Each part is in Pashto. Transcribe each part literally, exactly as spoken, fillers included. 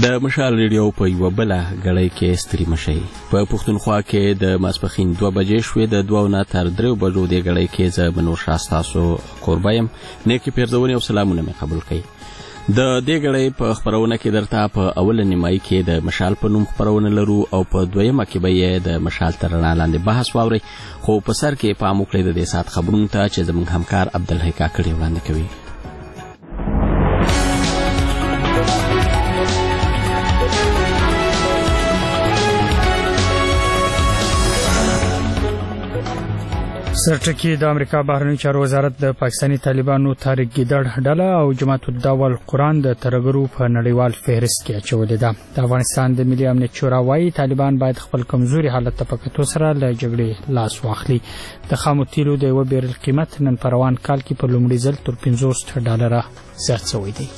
د مشال ریډیو په یو بل غړی کې ستړي مشي په پښتونخوا کې د ماسپخین دوه بجې شوې د دوه نه تر درې بجو د غړی کې ز بنور شاستاسو قربایم نیکی پیرزونی او سلامونه مې قبول کړئ د دې غړی په خبرونه کې درته په اول نیمای کې د مشال په نوم خبرونه لرو او په دویمه کې به یې د مشال تر رڼا لاندې بحث واوري خو په سر کې په اموکلې د دې سات خبرونه ته چې زموږ همکار عبدالحی کاکړي وړاندې کوي. سرټکی د امریکا بهرنی چارو وزارت د پاکستانی طالبانو طارق ګیدړ ډله او جماعت الدعوه القرآن د ترګرو په نړیوال فهرست کې اچولې ده. د افغانستان د ملي امنیت شورا وايي طالبان باید خپل کمزوري حالت ته په کتو سره له جګړې لاس واخلي. د خامو تیلو د یو بیرل قیمت نن په روان کال کې په لومړي ځل تر پنځوس ډالره زیات شوی دی.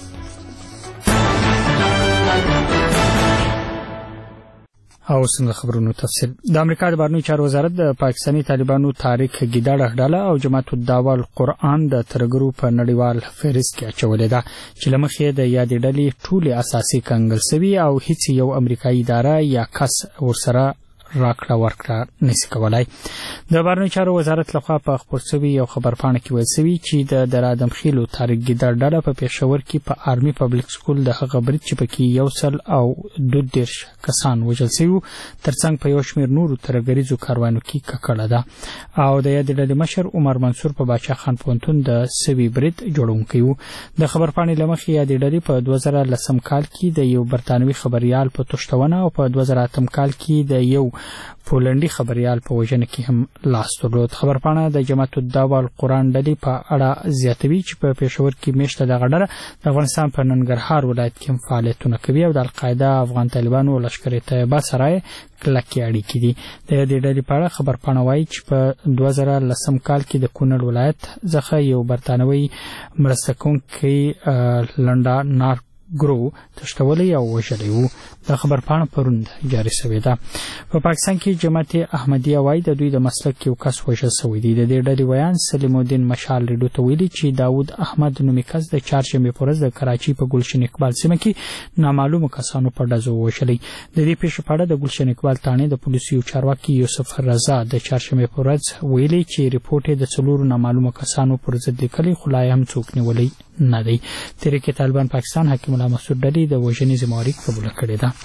او څنګه خبرونو تفصیل د امریکا د بهرنی چارو وزارت د پاکستانی طالبانو طارق ګیدړ ډله او جماعت الدعوه القرآن د ترګرو په نړیوال فهرست کې اچولې ده چې لمخې د یادې ډلې ټولې اساسي کنګل سوي او هیڅ یو امریکایي اداره یا کس ورسره راکړه ورکړه نشي کولای. د بهرنی چارو وزارت لخوا په خبر شوی یو خبرپاڼه کې ویل شوی چې د درادم خیلو طارق ګیدړ ډله په پېښور کې په آرمي پبلک سکول د هغه برید چې پکې یو سل او دوه دیرش کسان وژل شوي ترڅنګ په یو شمېر نورو ترګریزو کاروانو کې ککړه ده او د یادې ډلې مشر عمر منصور په باچا خان پوهنتون د سوي برید جوړونکی و. د خبرپاڼې له مخې یادې ډلې په دوه زره لسم کال کې د یو برتانوي خبريال په تښتونه او په دوه زره اتم کال کې د یو پولنډي خبريال په وژنه کې هم لاس درلود. خبرپاڼه د جماعت الدعوه القرآن ډلې په اړه زیاتوي چې په پېښور کې میشته د غډره د افغانستان په ننګرهار ولایت کې هم فعالیتونه کوي او د القاعده افغان طالبانو لشکر طیبه سره کلکې اړیکې دي. د دې ډلې په اړه خبرپاڼه وايي چې په دوه زره لسم کال کې د کونړ ولایت څخه یو برتانوي مرسته کوونکی لنډا نار ګرو تشتولی او وژلی وو. د خبرپاڼه پروند جاری شوې ده. په پاکستان کې جماعت احمدیه وايي د دوی د مسلک یو کس وژل شوی دی. د دې ډلې ویان سلیم الدین مشال ریډیو ته ویلي چې داود احمد نومي کس د چهارشنبې په ورځ د کراچۍ په ګلشن اقبال سیمه کې نامعلومو کسانو په ډزو وژلی. د دې پیښې په اړه د ګلشن اقبال تانې د پولیسو چارواکي یوسف رضا د چهارشنبې په ورځ ویلي چې ریپورت د څلورو نامعلومو کسانو پر ضد لیکلی خو لا هم څوک نیولی نه دی. تحریک طالبان پاکستان حکیم الله مسعود ډلې د وژنې ذمہواري قبول کړې ده.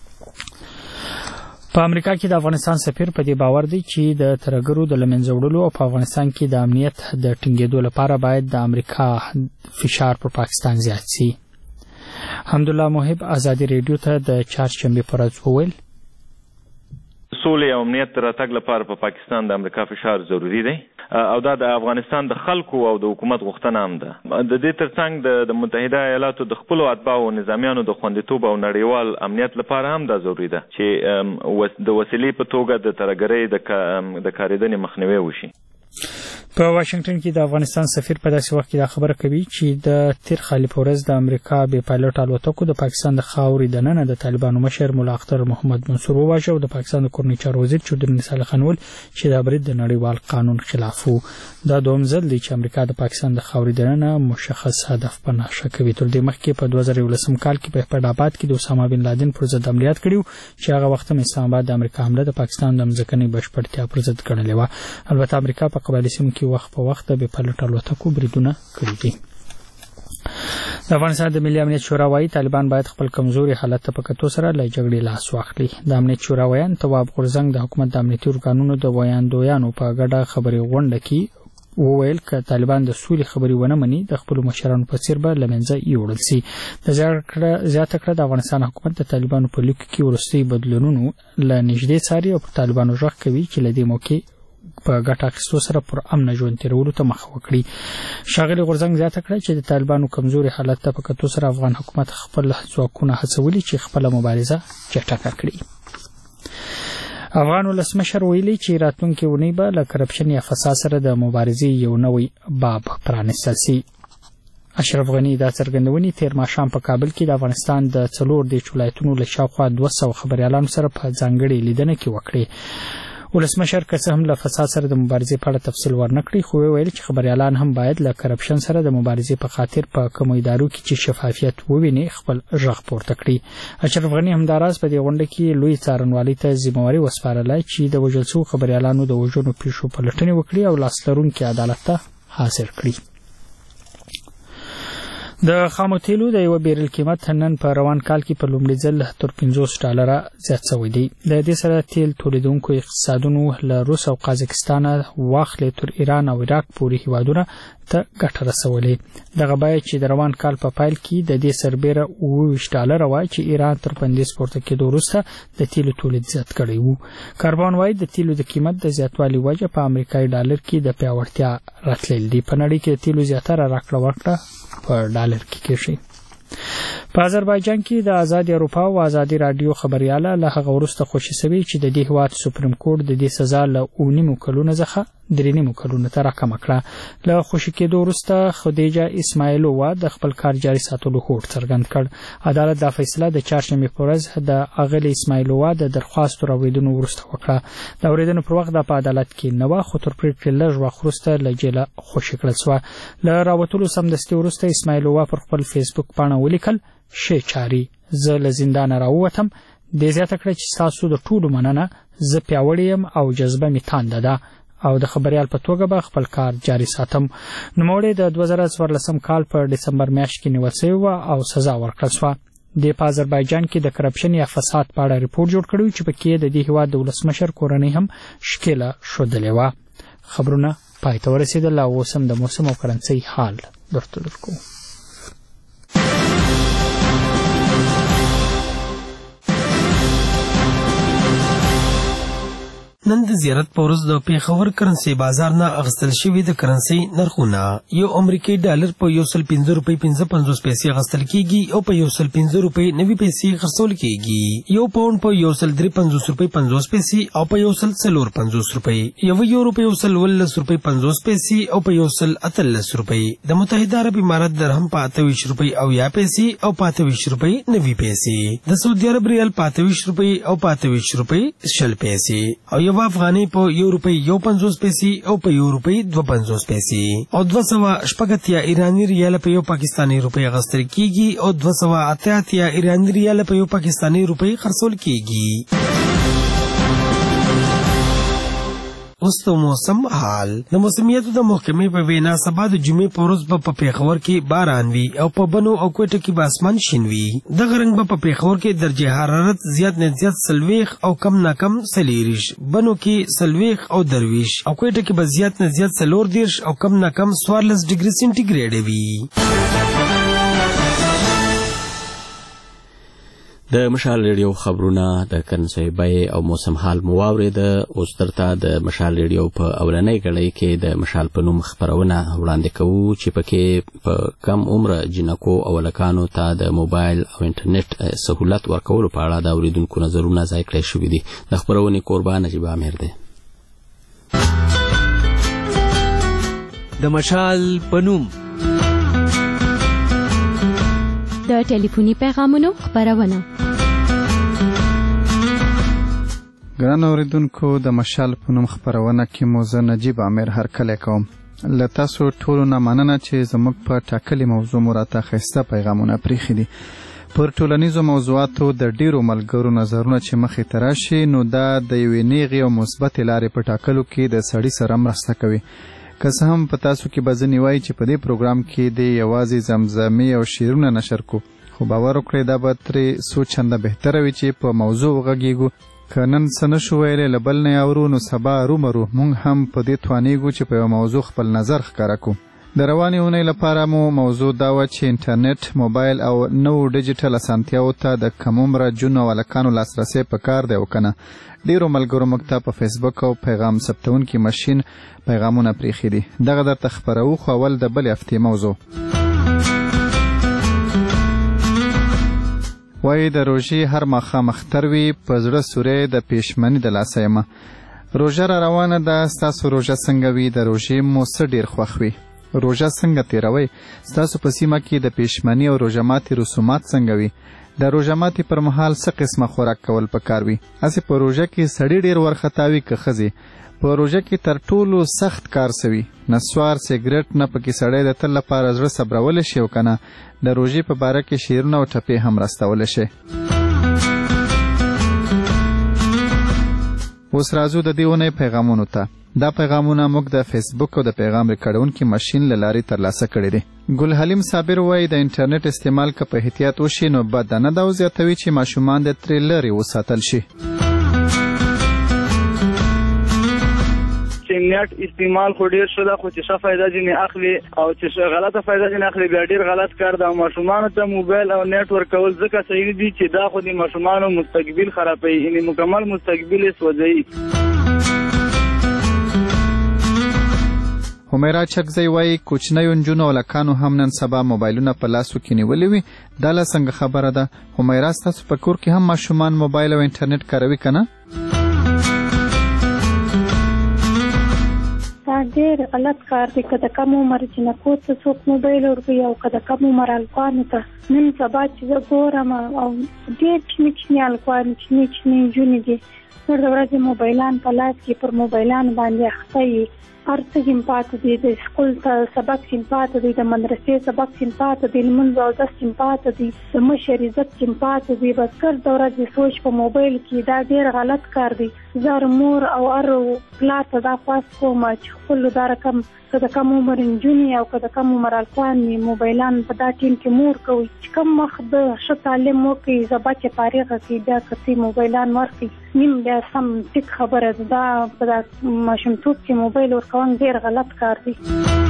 په امریکا کې د افغانستان سفیر په دې باور دی چې د ترګرو د لمنځه وړلو او په افغانستان کې د امنیت د ټینګېدو لپاره باید د امریکا فشار پر پاکستان زیات شي. حمدالله محب ازادي ریډیو ته د چهارشنبې په ورځ وویل سولې او امنیت راتګ لپاره په پاکستان د امریکا فشار ضروری دی او دا د افغانستان د خلکو او د حکومت غوښتنه هم ده. د دې ترڅنګ د متحده ایالاتو د خپل اتباعو او نظامیانو د خوندیتوب او نړیوال امنیت لپاره هم دا ضروری ده چې د وسیلې په توګه د ترګرۍ د کاریدنې مخنیوي وشي. په واشنگټن کې د افغانستان سفیر په داسې وخت کې دا خبره کوي چې د تیر خالي پورز د امریکا بې پایلوټ الوتکو د پاکستان د خاورې دننه د طالبانو مشر مولا اختر محمد منصور وواژه او د پاکستان د کورنۍ چارو وزیر چودري نثار خان ول چې دا برید د نړیوال قانون خلاف وو. دا دوم ځل دی چې امریکا د پاکستان د خاورې دننه مشخص هدف په نښه کوي. تر دې مخکې په دوه زره یولسم کال کې په هیپرډ آباد کې د اسامه بن لادن پر ضد عملیات کړیو چې هغه وخت هم اسلام آباد د امریکا حمله د پاکستان د ځمکنۍ بشپړتیا پر ضد ګڼلې وه. البته امریکا په قبایلي سیمو کې وخت په وخت د پایلوټ الوتکو بریدونه کړي دي. د افغانستان د ملي امنیت شورا وايي طالبان باید خپل کمزوري حالت ته په کتو سره له جګړې لاس واخلي. د امنیت شورا ویان تواب غورزنګ د حکومت د امنیتي ارګانونو د ویاندویانو په ګډه خبري غونډه کې وویل ک طالبان د سولې خبري ونه مني د خپل مشرانو په څیر به لمنځه یوړل شي. د زیاته کړه د افغانستان حکومت د طالبانو په لیک کې ورستي بدلونونو له نږدې څاري او پر طالبانو ژغ کوي چې له دې موقع په ګټه اخیستو سره پر امن ژوند تیرولو ته مخه وکړي. ښاغلي غورزنګ زیاته کړه چې د طالبانو کمزوري حالت ته په کتو سره افغان حکومت خپل ځواکونه هڅولي چې خپل مبارزه چټکه کړي. افغان ولسمشر ویلي چې راتلونکي ونی به له کرپشن یا فساد سره د مبارزې یو نوی باب پرانیستل شي. اشرف غنی دا څرګندونې تیر ماښام په کابل کې د افغانستان د څلور دیرش ولایتونو له شاوخوا دوه سوه خبریالانو سره په ځانګړې لیدنه کې وکړې. ولسمشر که څه هم له فساد سره د مبارزې په اړه تفصیل ورنکړي خو ویل چې خبريالان هم باید له کرپشن سره د مبارزې په خاطر په کومو ادارو کې چې شفافیت وویني خپل غږ پورته کړي. اشرف غنی همداراز په دې غونډه کې لوی څارنوالي ته ذمہواري وسپارله چې د وژل شوو خبريالانو د وژنو پیښو پلټنې وکړي او لاسلرونکي عدالت ته حاصل کړي. د خامو تیلو د یو بیرل قیمت نن په روان کال کې په لومړي ځل تر پنځوس ډالره زیات شوی دی. د دې سره تیل تولیدونکو اقتصادونو له روس او قازقستان واخلې تر ایران او عراق پورې هیوادونه ته ګټه رسولې. دغه بیه چې د روان کال په پایل کې د دې سربېره اوه ویشت ډالره وای چې ایران تر پنځوس پورته کېدو وروسته د تیلو تولید زیات کړی وو. کاربن وای د تیلو د قیمت د زیاتوالي وجه په امریکایي ډالر کې د پیاوړتیا راتلل دي. په نړۍ کې د تیلو زیاتره راکړه ورکړه په ډالر کې کېږي. په آذربایجان کې د آزاد اروپا او آزادي رادیو خبرياله له هغه وروسته خوشي شوی چې د دې هیواد سپریم کورټ د دې سزا له اونیمو کلونو څخه درې نیمو کلونو ته راکمه کړه. له خوشي کېدو وروسته خدیجه اسماعیلووا د خپل کار جاري ساتلو هوډ څرګند کړ. عدالت دا فیصله د چهارشنبې په ورځ د اغلې اسماعیلووا د درخواست راوړېدنو وروسته وکړه. د اورېدنو پر وخت د په عدالت کې نه و خو تر پریکړې لږ وخت وروسته له جیله خوشي کړل شوه. له راوتلو سمدستي وروسته اسماعیلووا پر خپل فیسبوک پاڼه ولیکل شی چاري زه له زندانه راووتم. دې زیاته کړه چې ستاسو د ټولو مننه زه پیاوړی یم او جذبه مې تانده ده او د خبريال په توګه به خپل کار جاري ساتم. نوموړی د دوه زره څوارلسم کال په ډسمبر میاشت کې نیول شوی و او سزا ورکړل شوه. د په آذربایجان کې د کرپشن یا فساد په اړه ریپورت جوړ کړی چې پکې د دې هیواد د ولسمشر کورنۍ هم شکیله شودلې و. خبرونه پای ته ورسېدل او اوس هم د موسم او کرنسي حال درته درکو. نن د زیارت په ورځ د پیښور کرنسي بازار نه اغستل شوي د کرنسي نرخونه یو امریکایي ډالر په یو سل پنځه روپۍ پنځه پنځوس پیسې اغستل کیږي او په یو سل پنځه روپۍ نوي پیسې خرڅول کیږي. یو پاونډ په یو سل درې پنځوس روپۍ پنځوس پیسې او په یو سل څلور پنځوس روپۍ، یو یورو په یو سل ولس روپۍ پنځوس پیسې او په یو سل اتلس روپۍ. د متحده عرب امارات درهم په اته ویشت روپۍ او یا پیسې او په اته ویشت روپۍ نوي پیسې. د سعودي عرب ریال په اته ویشت روپۍ او په اته ویشت روپۍ شل پیسې او یو افغاني په یو روپۍ یو پنځوس پیسې او په یو روپۍ دوه پنځوس پیسې او دوه سوه شپږ اتیا ایراني ریال په یو پاکستاني روپۍ اخیستل کیږي او دوه سوه اته اتیا ایراني ریال په یو پاکستاني روپۍ خرڅول کیږي. اوس د موسم حال. د موسمیاتو د محکمې په وینا سبا د جمعې په ورځ به په پیښور کې باران وي او په بنو او کوټه کې به اسمان شین وي. دغه رنګ به په پیښور کې درجه حرارت زیات نه زیات څلوېښت او کم نه کم څلېرویشت، بنو کې څلوېښت او درویشت او کوټه کې به زیات نه زیات څلور دېرش او کم نه کم څوارلس ډګري سینټیګریډ وي. د مشال ریډیو خبرونه د کرنسي بیې او موسم حال مو واورېده. اوس درته د مشال ریډیو په اولنۍ کړۍ کې د مشال په نوم خبرونه وړاندې کوو چې پکې په کم عمره جنکو او هلکانو ته د موبایل او انټرنیټ سهولت ورکولو په اړه د اورېدونکو نظرونه ځای کړی شوي دي. د خپرونې کوربه نجیب عامر دی. د مشال په نوم د ټلیفوني پیغامونو خبرونه. ګران اوریدونکو، د مشال په نوم خبرونه کې مو زه نجیب عامر هرکلی کوم. له تاسو ټولو نه مننه چې زموږ په ټاکلې موضوع مو راته ښایسته پیغامونه پرېښي دي. پر ټولنیزو موضوعاتو د ډیرو ملګرو نظرونه چې مخې ته راشي نو دا د یوې نیغې او مثبتې لارې په ټاکلو کې د سړي سره مرسته کوي. که څه هم په تاسو کې به ځینې وایي چې په دې پروګرام کې د یوازې زمزمې او شعرونه نشر کو، خو باور وکړئ دا به ترې څو چنده بهتره وي چې په موضوع وغږیږو. که نن څه نشو ویلی له بل نه اورو نو سبا ارومرو موږ هم په دې توانیږو چې په یو موضوع خپل نظر ښکاره کو. د روانې اونۍ لپاره مو موضوع دا وه چې انټرنیټ، موبایل او نوو ډیجیټل اسانتیاو ته د کم عمره جونو او هلکانو لاسرسی په کار دی او که نه. ډیرو ملګرو موږ ته په فیسبوک او پیغام ثبتونکي ماشین پیغامونه پرېښي دي. دغه درته خپروو، خو اول د بلې هفتې موضوع. وایي د روژې هر ماښام اختر وي، په زړه سوری د پېشمني د لاسه یمه. روژه را روانه ده، ستاسو روژه څنګه وي؟ د روژې مو څه ډېر خوښ وي؟ روژه څنګه تیروئ؟ ستاسو په سیمه کې د پېشمني او روژه ماتي رسومات څنګه وي؟ د روژه ماتي پر مهال څه قسمه خوراک کول پکار وي؟ اسې په روژه کې سړی ډیر ورختاوي که ښځې؟ په روژه کې تر ټولو سخت کار سوي نسوار سیګریټ نه پکې سړی د تل لپاره زړه صبرولی شي او که نه د روژې په باره کې شعرونه او ټپې هم راستولی شي. اوس راځو د دې اونۍ پیغامونو ته. دا پیغامونه موږ د فیسبوک او د پیغام ریکارډونکي ماشین له لارې ترلاسه کړي دي. ګل حلیم صابر وایي د انټرنیټ استعمال که په احتیاط وشي نو بد نه ده او زیاتوي چې ماشومان د ترې لرې وساتل شي. نیټ استعمال خو ډیر شو دا خو چې ښه فایده ځینې اخلي او چې غلطه فایده ځینې اخلي بیا ډیر غلط کار ده. ماشومانو ته موبایل او نیټ ورکول ځکه صحیح دي چې دا خو د ماشومانو مستقبل خرابوي، یعنې مکمل مستقبل یې سوځوي. همیرا چکزی وایي کوچنیو نجونو او لکانو هم نن سبا موبایلونه په لاسو کې نیولي وي. دا لا څنګه خبره ده؟ همیرا ستاسو په کور کې هم ماشومان موبایل او انټرنیټ کاروي که نه؟ دا ډېر غلط کار دی که د کم عمر جنکو ته څوک موبایل ورکوي او که د کم عمر هلکانو ته. نن سبا چې زه ګورم او ډېر چیني چیني هلکان چیني چیني نجونې دي ټول د ورځې موبایلان په لاس کې پر موبایلان باندې اخته وي. هر څه هم پاته دي، د سکول ته سبق هم پاته دی، د مدرسې سبق هم پاته دی، لمونځ او اودس هم پاته دی، د مشر عزت هم پاته دی. بس ګرد د ورځې سوچ په موبایل کې دا ډېر غلط کار دی. زه هر مور او هر پلار ته دا خواست کوم چې خپلو دا رقم که د کم عمر نجونې او که د کم عمر هلکان موبایلان په دا ټیم کې مور کوي چې کم وخت د ښه تعلیم وکړي زه بچه فارغه کړي بیا که څه موبایلان ورکړي نیم بیا سم ټیک خبره ده. دا په دا ماشومتوب کې موبایل ورکول ډېر غلط کار دی.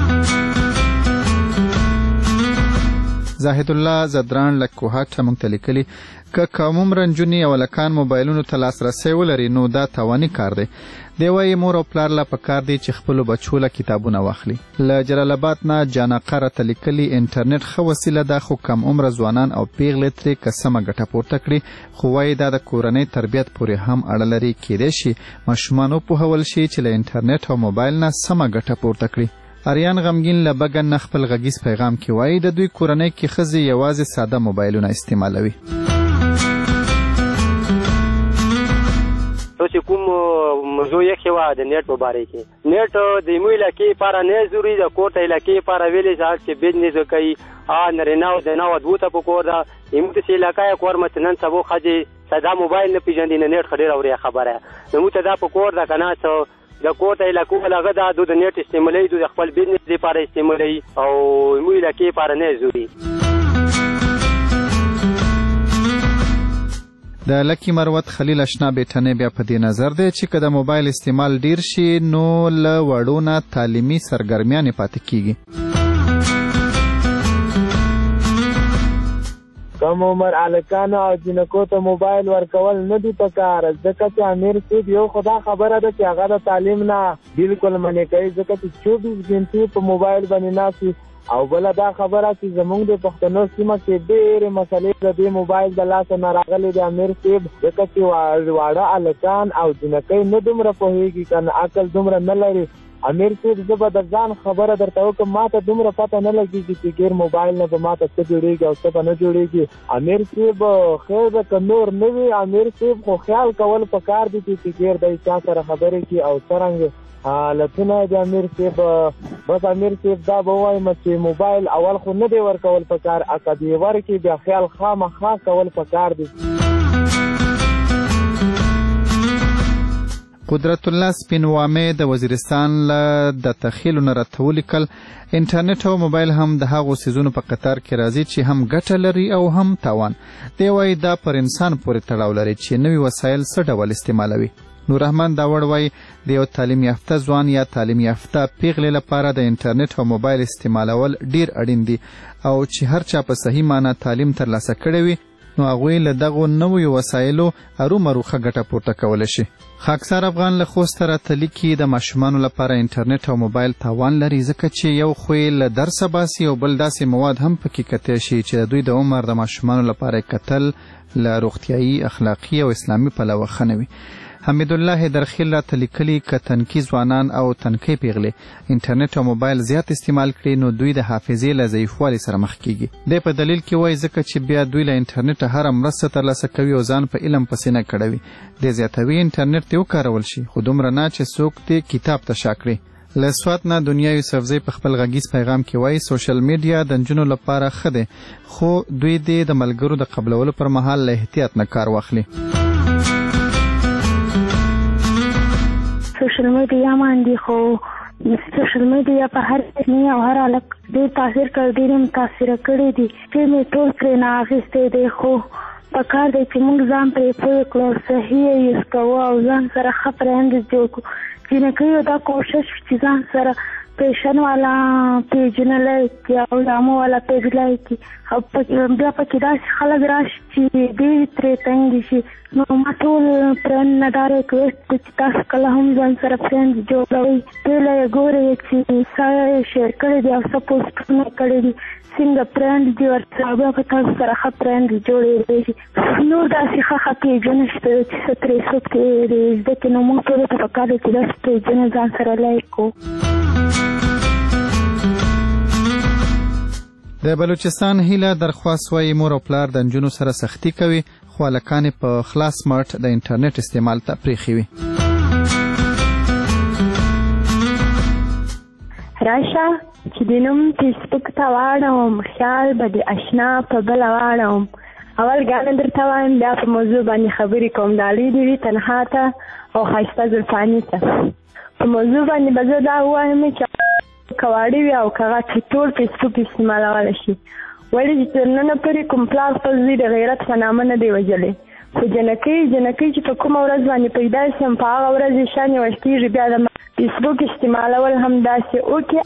زاهد الله زدران له کوهاټه موږ ته لیکلي که کم عمره نجونې او هلکان موبایلونو ته لاسرسی ولري نو دا تاواني کار دی. دی وایي مور او پلار له پکار دی چې خپلو بچو له کتابونه واخلي. له جلال آباد نه جانقه راته لیکلي انټرنیټ ښه وسیله ده خو کم عمره ځوانان او پیغلې ترې که سمه ګټه پورته کړي خو وایي دا د کورنۍ تربیت پورې هم اړه لري. کیدای شي ماشومان وپوهول شي چې له انټرنیټ او موبایل نه سمه ګټه پورته کړي. اریان غمګین له بګن نه خپل غږیز پیغام کې وایي د دوی کورنۍ کې ښځې یوازې ساده موبایلونه استعمالوي. تو چې کوم موضوع یې ښه وه د نیټ په باره کې نیټ د ایمو علاقې لپاره نه ضروري د کور ته علاقې لپاره ویلې چې چې بزنس کوي نارینه او زنه او دوه ته په کور ده ایمو ته چې علاقه یې کور مثلا سبو ښځې ساده موبایل نه پېژني نه نیټ ښه ډېره اورې خبره نو موږ ته دا په کور ده که نه څه د کور ته علاقو هغه دا د نیټ استعمالوي د خپل بزنس لپاره استعمالوي او ایمو علاقې لپاره نه ضروري. د لکی مروت خلیل اشنا بیٹنې بیا په دې نظر دی چې که د موبایل استعمال ډیر شي نو له وړو نه تعلیمي سرګرمیانې پاتې کیږي. کم عمر هلکانو او جنکو ته موبایل ورکول نه دي پکار ځکه چې امیر صاحب یو خدا خبره ده چې هغه د تعلیم نه بالکل منې کوي ځکه چې چوبیس ګنټې په موبایل باندې ناست او بله دا خبره چې زموږ د پښتنو سیمه کې ډېرې مسلې د دې موبایل د لاسه نه راغلې د امیر صاحب ځکه چې واړه هلکان او جنکۍ نه دومره پوهېږي که نه عقل دومره نه لري. امیر صاحب زه به د ځان خبره درته وکړم ما ته دومره پته نه لګېږي چې ګیر موبایل نه به ما ته څه جوړېږي او څه به نه جوړېږي. امیر صاحب خیر ده که نور نه وي امیر صاحب خو خیال کول پکار دي چې ګیر دی چا سره خبرې کړي او څرنګه حالتونه د امیر صاحب بس امیر صاحب دا به ووایم چې موبایل اول خو نه دی ورکول پکار که دی ورکړي بیا خیال خامخا کول پکار دي. قدرت الله سپینوامې د وزیرستان له د تخیلو نه راته ولیکل انټرنیټ او موبایل هم د هغو څیزونو په قطار کې راځي چې هم ګټه لري او هم تاوان. دی وایي دا پر انسان پورې تړاو لري چې نوي وسایل څه ډول استعمالوي. نور رحمان داوړ وایي د یو تعلیم یافته ځوان یا تعلیم یافته پیغلې لپاره د انټرنیټ او موبایل استعمالول ډیر اړین دي او چې هر چا په صحیح معنی تعلیم ترلاسه کړی وي نو هغوی له دغو نویو وسایلو ارومرو ښه ګټه پورته کولی شي. خاکسار افغان له خوسته راته لیکي د ماشومانو لپاره انټرنیټ او موبایل تاوان لري ځکه چې یو خو یې له درسه باسي او بل داسې مواد هم پکې کتی شي چې د دوی د عمر د ماشومانو لپاره کتل له روغتیایي اخلاقي او اسلامي پلوه ښه نه وي. حمید الله حیدرخیل راته لیکلي که تنکي ځوانان او تنکۍ پیغلې انټرنیټ او موبایل زیات استعمال کړي نو دوی د حافظې له ضعیفوالي سره مخ کیږي. دی په دلیل کې وایي ځکه چې بیا دوی له انټرنیټ هره مرسته ترلاسه کوي او ځان په علم پسې نه کړوي. دی زیاتوي انټرنیټ دې وکارول شي خو دومره نه چې څوک دې کتاب ته شا کړي. له سوات نه دنیا یوسفزۍ په خپل غږیز پیغام کې وایي سوشل میډیا د نجونو لپاره ښه دی خو دوی دې د ملګرو د قبلولو پر مهال له احتیاط نه کار واخلي. سوشل میډیا باندې خو سوشل میډیا په هر ځای او هر حالت ډېر تاثیر کړی ډېر متاثره کړی دي چې مې ټول پرې نه اخیستی دی خو پکار دی چې موږ ځان پرې پوه کړو صحیح یې یوز کوو او ځان سره ښه فرهنګ جوړ کړو. جنکیو دا کوشش چې ځان سره پیشن والا پیجونه لایکي او لامو والا پیج لایکي او بیا پکې داسې خلک راشي چې ډېر ترې تنګ شي. نو ما ټول فرینډ نه دا ریکویسټ دی چې تاسو کله هم ځان سره فرینډ جوړوئ ټوله یې ګورئ چې څه یې شیر کړي دي او څه پوسټونه کړي دي څنګه فرینډ دي ورسره بیا به تاسو سره ښه فرینډ جوړېدی شي. نور داسې ښه ښه پیجونه شته چې څه ترې څوک ترې زده کړي نو موږ ټولو ته پکار دی چې داسې پیجونه ځان سره لایک کړو. د بلوچستان هیله درخواست وایي مور او پلار د نجونو سره سختي کوي خو هلکان په خلاص مټ د انټرنیټ استعمال ته پرېښي وي. راشه چې د نوم فیسبوک ته واړوم خیال به د اشنا په بله واړوم اول ګانې درته وایم بیا په موضوع باندې خبرې کوم ډالۍ دې وي تنها ته او ښایسته زلفاني ته. په موضوع باندې به زه دا ووایم چې کواړې وي او کغه چې ټول فیسبوک استعمالولی شي ولې چې تر ننه پورې کوم پلار خپل زوی د غیرت په نامه نه دی وژلی خو جنکۍ جنکۍ چې په کومه ورځ باندې پیدا شم په هغه ورځ یې شانې وشتېږي بیا د فیسبوک استعمالول هم داسې وکړي.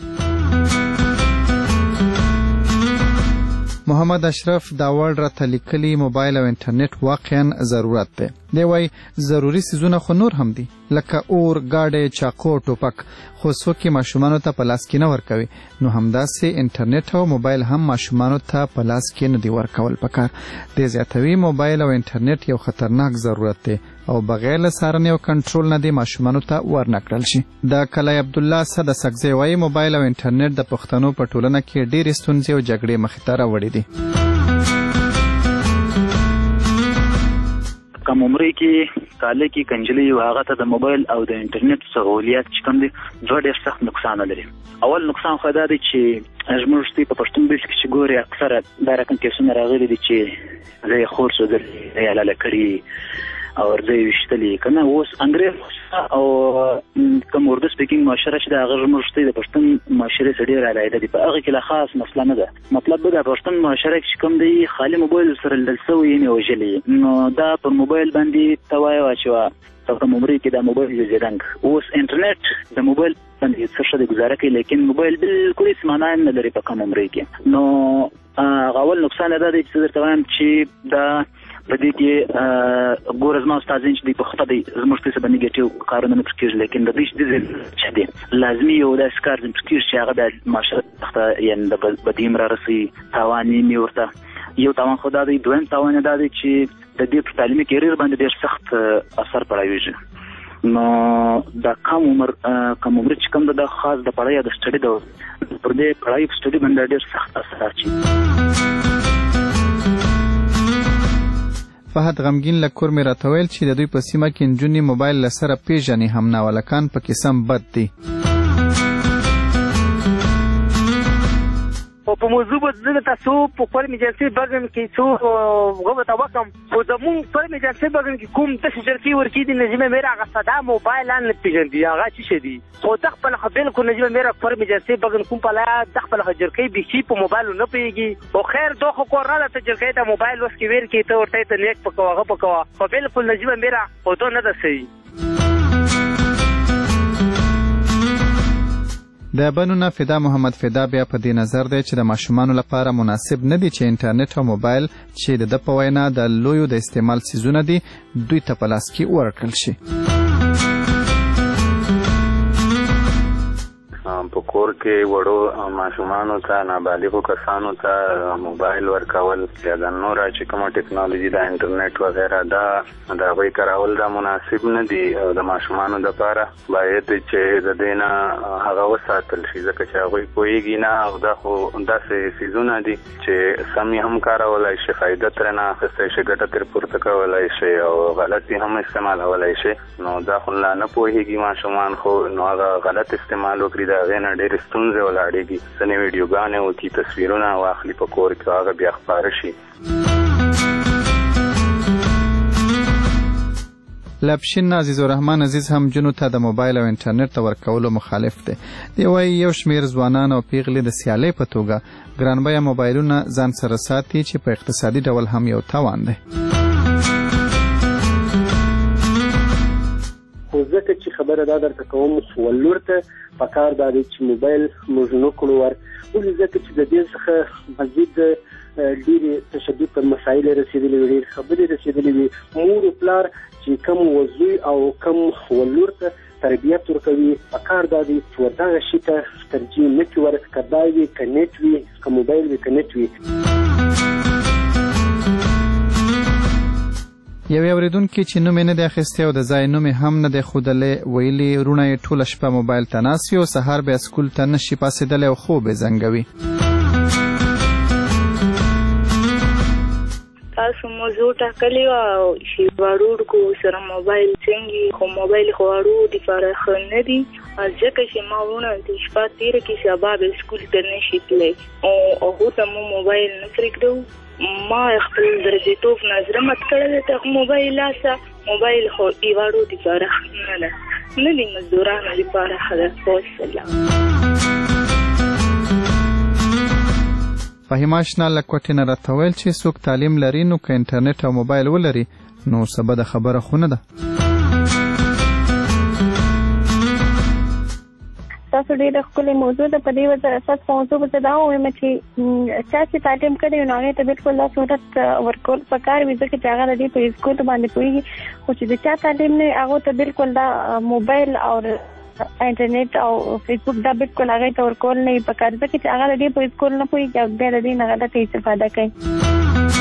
محمد اشرف دا وړ راته لیکلي موبایل او انټرنیټ واقعا ضرورت دی. دی وایي ضروري څیزونه خو نور هم دي لکه اور ګاډی چاقو ټوپک خو څوک یې ماشومانو ته په لاس کې نه ورکوي نو همداسې انټرنیټ او موبایل هم ماشومانو ته په لاس کې نه دی ورکول پکار. دی زیاتوي موبایل او انټرنیټ یو خطرناک ضرورت دی او بغیر له څارنې او کنټرول نه دی ماشومانو ته ورنه کړل شي. د کلی عبدالله صد سکزی وایي موبایل او انټرنیټ د پښتنو په ټولنه کې ډېرې ستونزې او جګړې مخې ته راوړي دي. کم عمرۍ کې کاله کې کنجلۍ او هغه ته د موبایل او د انټرنیټ سہولیات چې کوم دي دوه ډېر سخت نقصان لري. اول نقصان خو دا دی چې زموږ دوی په پښتون بیلټ کې چې ګوري اکثره دا رقم کیسونه راغلي دي چې زه یې خور سوځلې یا لاله کړي او ورځې ویشتلې که نه اوس انګریز او کوم اردو سپیکینګ معاشره چې د هغه زموږ د پښتون معاشرې څخه ډېر علیحده دي په هغه کې لا خاص مسله نه ده. مطلب به د پښتون معاشره کې چې کوم دی خالي موبایل سره لیدل سوی یې وژلي نو دا په موبایل باندې ته وایه واچوه په کم عمرۍ کې دا موبایل زیږېدنګ اوس انټرنیټ د موبایل باندې څه ښه دی ګزاره کوي لیکن موبایل بالکل هېڅ معنا هم نه لري په کم عمرۍ کې. نو اول نقصان دا دی چې درته وایم چې دا په دې کې ګوره زما استادین چې دوی په خپه دی زموږ په څه به نیګیټیو کارونه نه پرې کېږي لیکن د دوی چې چې دی لازمي یو داسې کار ځینې پرې کېږي چې هغه د معاشرت ته یعنې د بدیم را رسوي تاوان یې ورته یو تاوان خو دا دی دویم تاوان یې دا دی چې د دې پر تعلیمي کیریر باندې ډېر سخت اثر پړاویږي. نو دا کم عمر کم عمر چې کوم د خاص د پړای یا د سټډي د پر دې پړای په سټډي باندې ډېر سخت اثر اچي. فهد غمگین له کور مې راته ویل چې د دوی په سیمه کې نجونې موبایل له سره پیژني هم ناولکان پکې سم بد دي. او په موضوع باندې تاسو په خپل میجنسي بګم کې څو غوښته تا وکم او د مونږ په میجنسي بګم کې کوم د شجرتي ورکی دي نجمه میرا غصدا موبایل ان پیژندي هغه چې شدي خو د خپل خپل کو نجمه میرا پر میجنسي بګم کوم په لا د خپل حجرکی به شي په موبایل نه پیږي او خیر دوه خو کور نه ته جرکی ته موبایل وس کې ور کې ته ورته ته نیک پکوغه پکوا خو بالکل نجمه میرا او ته نه ده صحیح. د بنونه فدا محمد فدا بیا په دې نظر دی چې د ماشومانو لپاره مناسب نه دي چې انټرنیټ او موبایل چې د په وینا د لویو د استعمال سیزونه دي دوی ته په لاس کې ورکړل شي. په کور کې وړو ماشومانو ته نابالغو کسانو ته موبایل ورکول یا د نور چې کومه ټکنالوژي د انټرنیټ وغیرہ دا د هغوی کارول دا مناسب نه دي او د ماشومانو دپاره باید چې د دې نه هغه وساتل شي ځکه چې هغوی پوهېږي نه او دا خو داسې څیزونه دي چې سم یې هم کارولی شي فایده ترې نه اخیستی شي ګټه ترې پورته کولی شي او غلط یې هم استعمالولی شي نو دا خو لا نه پوهېږي ماشومان خو نو هغه غلط استعمال وکړي د هغې نه ډېرې ستونزې ولاړېږي ځینې ویډیوګانې وکړي تصویرونه واخلي په کور کې هغه بیا خپاره شي. لپشین عزیز الرحمن عزیز هم جنو ته د موبایل او انټرنیټ ته ورکولو مخالف دی. دی وایي یو شمیر ځوانان او پیغلې د سیالۍ په توګه ګرانبیه موبایلونه ځان سره ساتي چې په اقتصادي ډول هم یو تاوان دی. خو ځکه چې خبره دا درته کوم ولور ته پکار دا دی چې موبایل موږ نه کړو ور ولې ځکه چې د دې څخه مزید ډېرې تشدد پر مسایل رسېدلې وي ډېرې خبرې رسېدلې وي مور او پلار چې کم وزوی او کم ولور ته تربیت ورکوي پکار دا دی چې وردغه شي ته ترجیح نه کړي ور که دا وي که نیټ وي که موبایل وي که نیټ وي. یو اوریدونکي چې نوم یې نه دی اخیستی او د ځای نوم یې هم نه دی ښودلی ویلي وروڼه یې ټوله شپه موبایل ته ناست وي او سهار بیا سکول ته نه شي پاڅېدلی او خوب یې زنګوي. تاسو موضوع ټاکلې وه او چې وړوکو سره موبایل څنګه خو موبایل خو وړو دپاره ښه نه دي ځکه چې ما وروڼه د شپه تېره کړي سبا به سکول ته نه شي تللی او هغو ته مو موبایل نه پرېږدو ما خپل درجیتوب نه زړه مات کړی دی موبایل لاسه موبایل خو د وړو دپاره ښه نه ده نه دي مزدورانو دپاره ښه ده. وسلام. فهیمه اشنا له کوټې نه راته ویل چې څوک تعلیم لري نو که انټرنیټ او موبایل ولري نو څه بده خبره خو نه ده. تاسو ډېره ښکلې موضوع ده په دې وجه اساس موضوع به زه دا ووایم چې چا چې تعلیم کړی وي نو هغې ته بالکل دا صورت ورکول پکار وي ځکه چې هغه د دې په اسکول باندې پوهېږي خو چې د چا تعلیم نه وي هغو ته بالکل دا موبایل او انټرنیټ او فیسبوک دا بالکل هغه ته ورکول نه وي پکار ځکه چې هغه د دې په اسکول نه پوهېږي او بیا د دې نه غلطه استفاده کوي.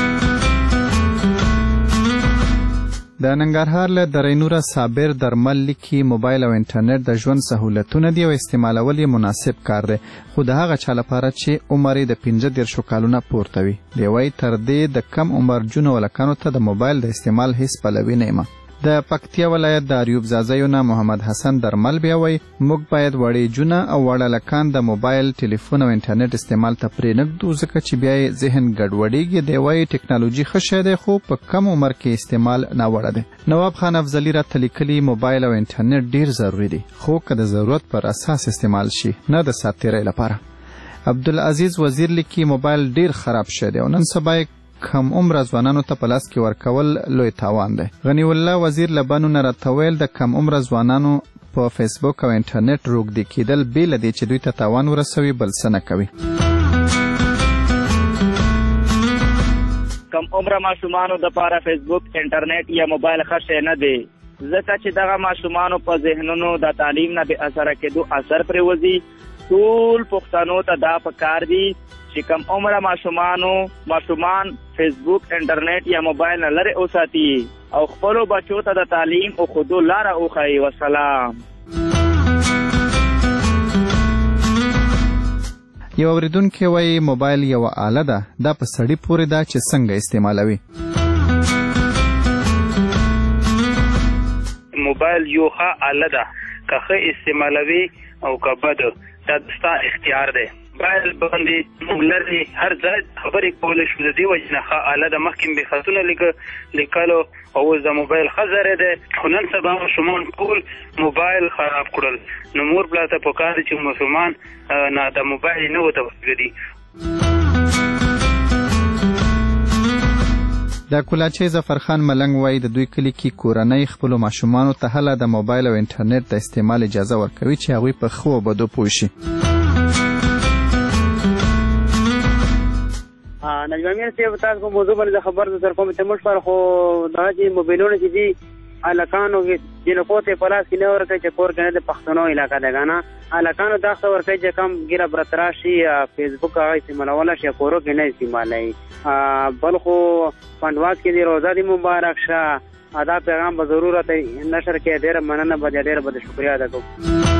د ننګرهار له درینوره صابر درمل لیکي موبایل او انټرنیټ د ژوند سهولتونه دي او استعمالول یې مناسب کار دی خو د هغه چا لپاره چې عمر یې د پنځه دېرشو کالونه پورته وي. دی وایي تر دې د کم عمر جونو ولکانو ته د موبایل د استعمال هیڅ پلوي نه یم. د پکتیا ولایت د اریوب زازیو نه محمد حسن درمل بیا وایي موږ باید وړې جونه او وړه لکان د موبایل ټلیفون او انټرنیټ استعمال ته پرېنږدو ځکه چې بیا یې ذهن ګډوډېږي. دی وایي ټکنالوژي ښه شی دی خو په کم عمر کې استعمال ناوړه دی. نواب خان افضلي راته لیکلي موبایل او انټرنیټ ډېر ضروري دی خو که د ضرورت پر اساس استعمال شي نه د ساعت تېرۍ لپاره. عبدالعزیز وزیر لیکي موبایل ډېر خراب شی دی او نن سبا کم عمر ځوانانو ته په لاس کې ورکول لوی تاوان دی. غنی الله وزیر له بنو نه راته ویل د کم عمر ځوانانو په فیسبوک او انټرنیټ روږدي کېدل بې له دې چې دوی ته تاوان ورسوي بل څه نه کوي. کم عمر ماشومانو دپاره فیسبوک انټرنیټ یا موبایل ښه شی نه دی ځکه چې دغه ماشومانو په ذهنونو د تعلیم نه بې اثره کېدو اثر پرې وځي. ټول پښتنو ته دا پکار دي چې کم عمره ماشومانو ماشومان فیسبوک انټرنیټ یا موبایل نه لرې وساتي او خپلو بچو ته د تعلیم او خودو لاره وښایي. وسلام. یو اوریدونکی وایي موبایل یوه آله ده دا په سړي پورې ده چې څنګه استعمالوي. موبایل یو ښه آله ده که ښه استعمالوي او که بد دا ستا اختیار دی. موبایل باندې موږ لرې هر ځای خبرې کولی شو د دې وجې نه ښه آله ده. مخکې مې خطونه لیکلو او اوس د موبایل ښه ذریعه دی خو نن سبا ماشومان ټول موبایل خراب کړل نو مور پلار ته پکار دی چې ماشومان نه د موبایل نه ورته ورګدي. د کولاچۍ ظفرخان ملنګ وایي د دوی کلي کې کورنۍ خپلو ماشومانو ته هله د موبایل او انټرنیټ د استعمال اجازه ورکوي چې هغوی په ښو او بدو پوه شي. نجم امیر صاحب تاسو کوم موضوع باندې خبر در کوم ته مش پر خو دا چې موبایلونه چې دي الکانو جنکو ته پلاس کې نه ورکړي چې کور کې نه د پښتنو علاقہ ده غانا الکانو دا څو ورکړي چې کم ګیره برتراشي فیسبوک هغه استعمالول شي کورو کې نه استعمالای بلخو پندواز کې دی روزه دی مبارک شه ادا پیغام به ضرورت نشر کې ډېر مننه به ډېر به شکریا ادا کوم.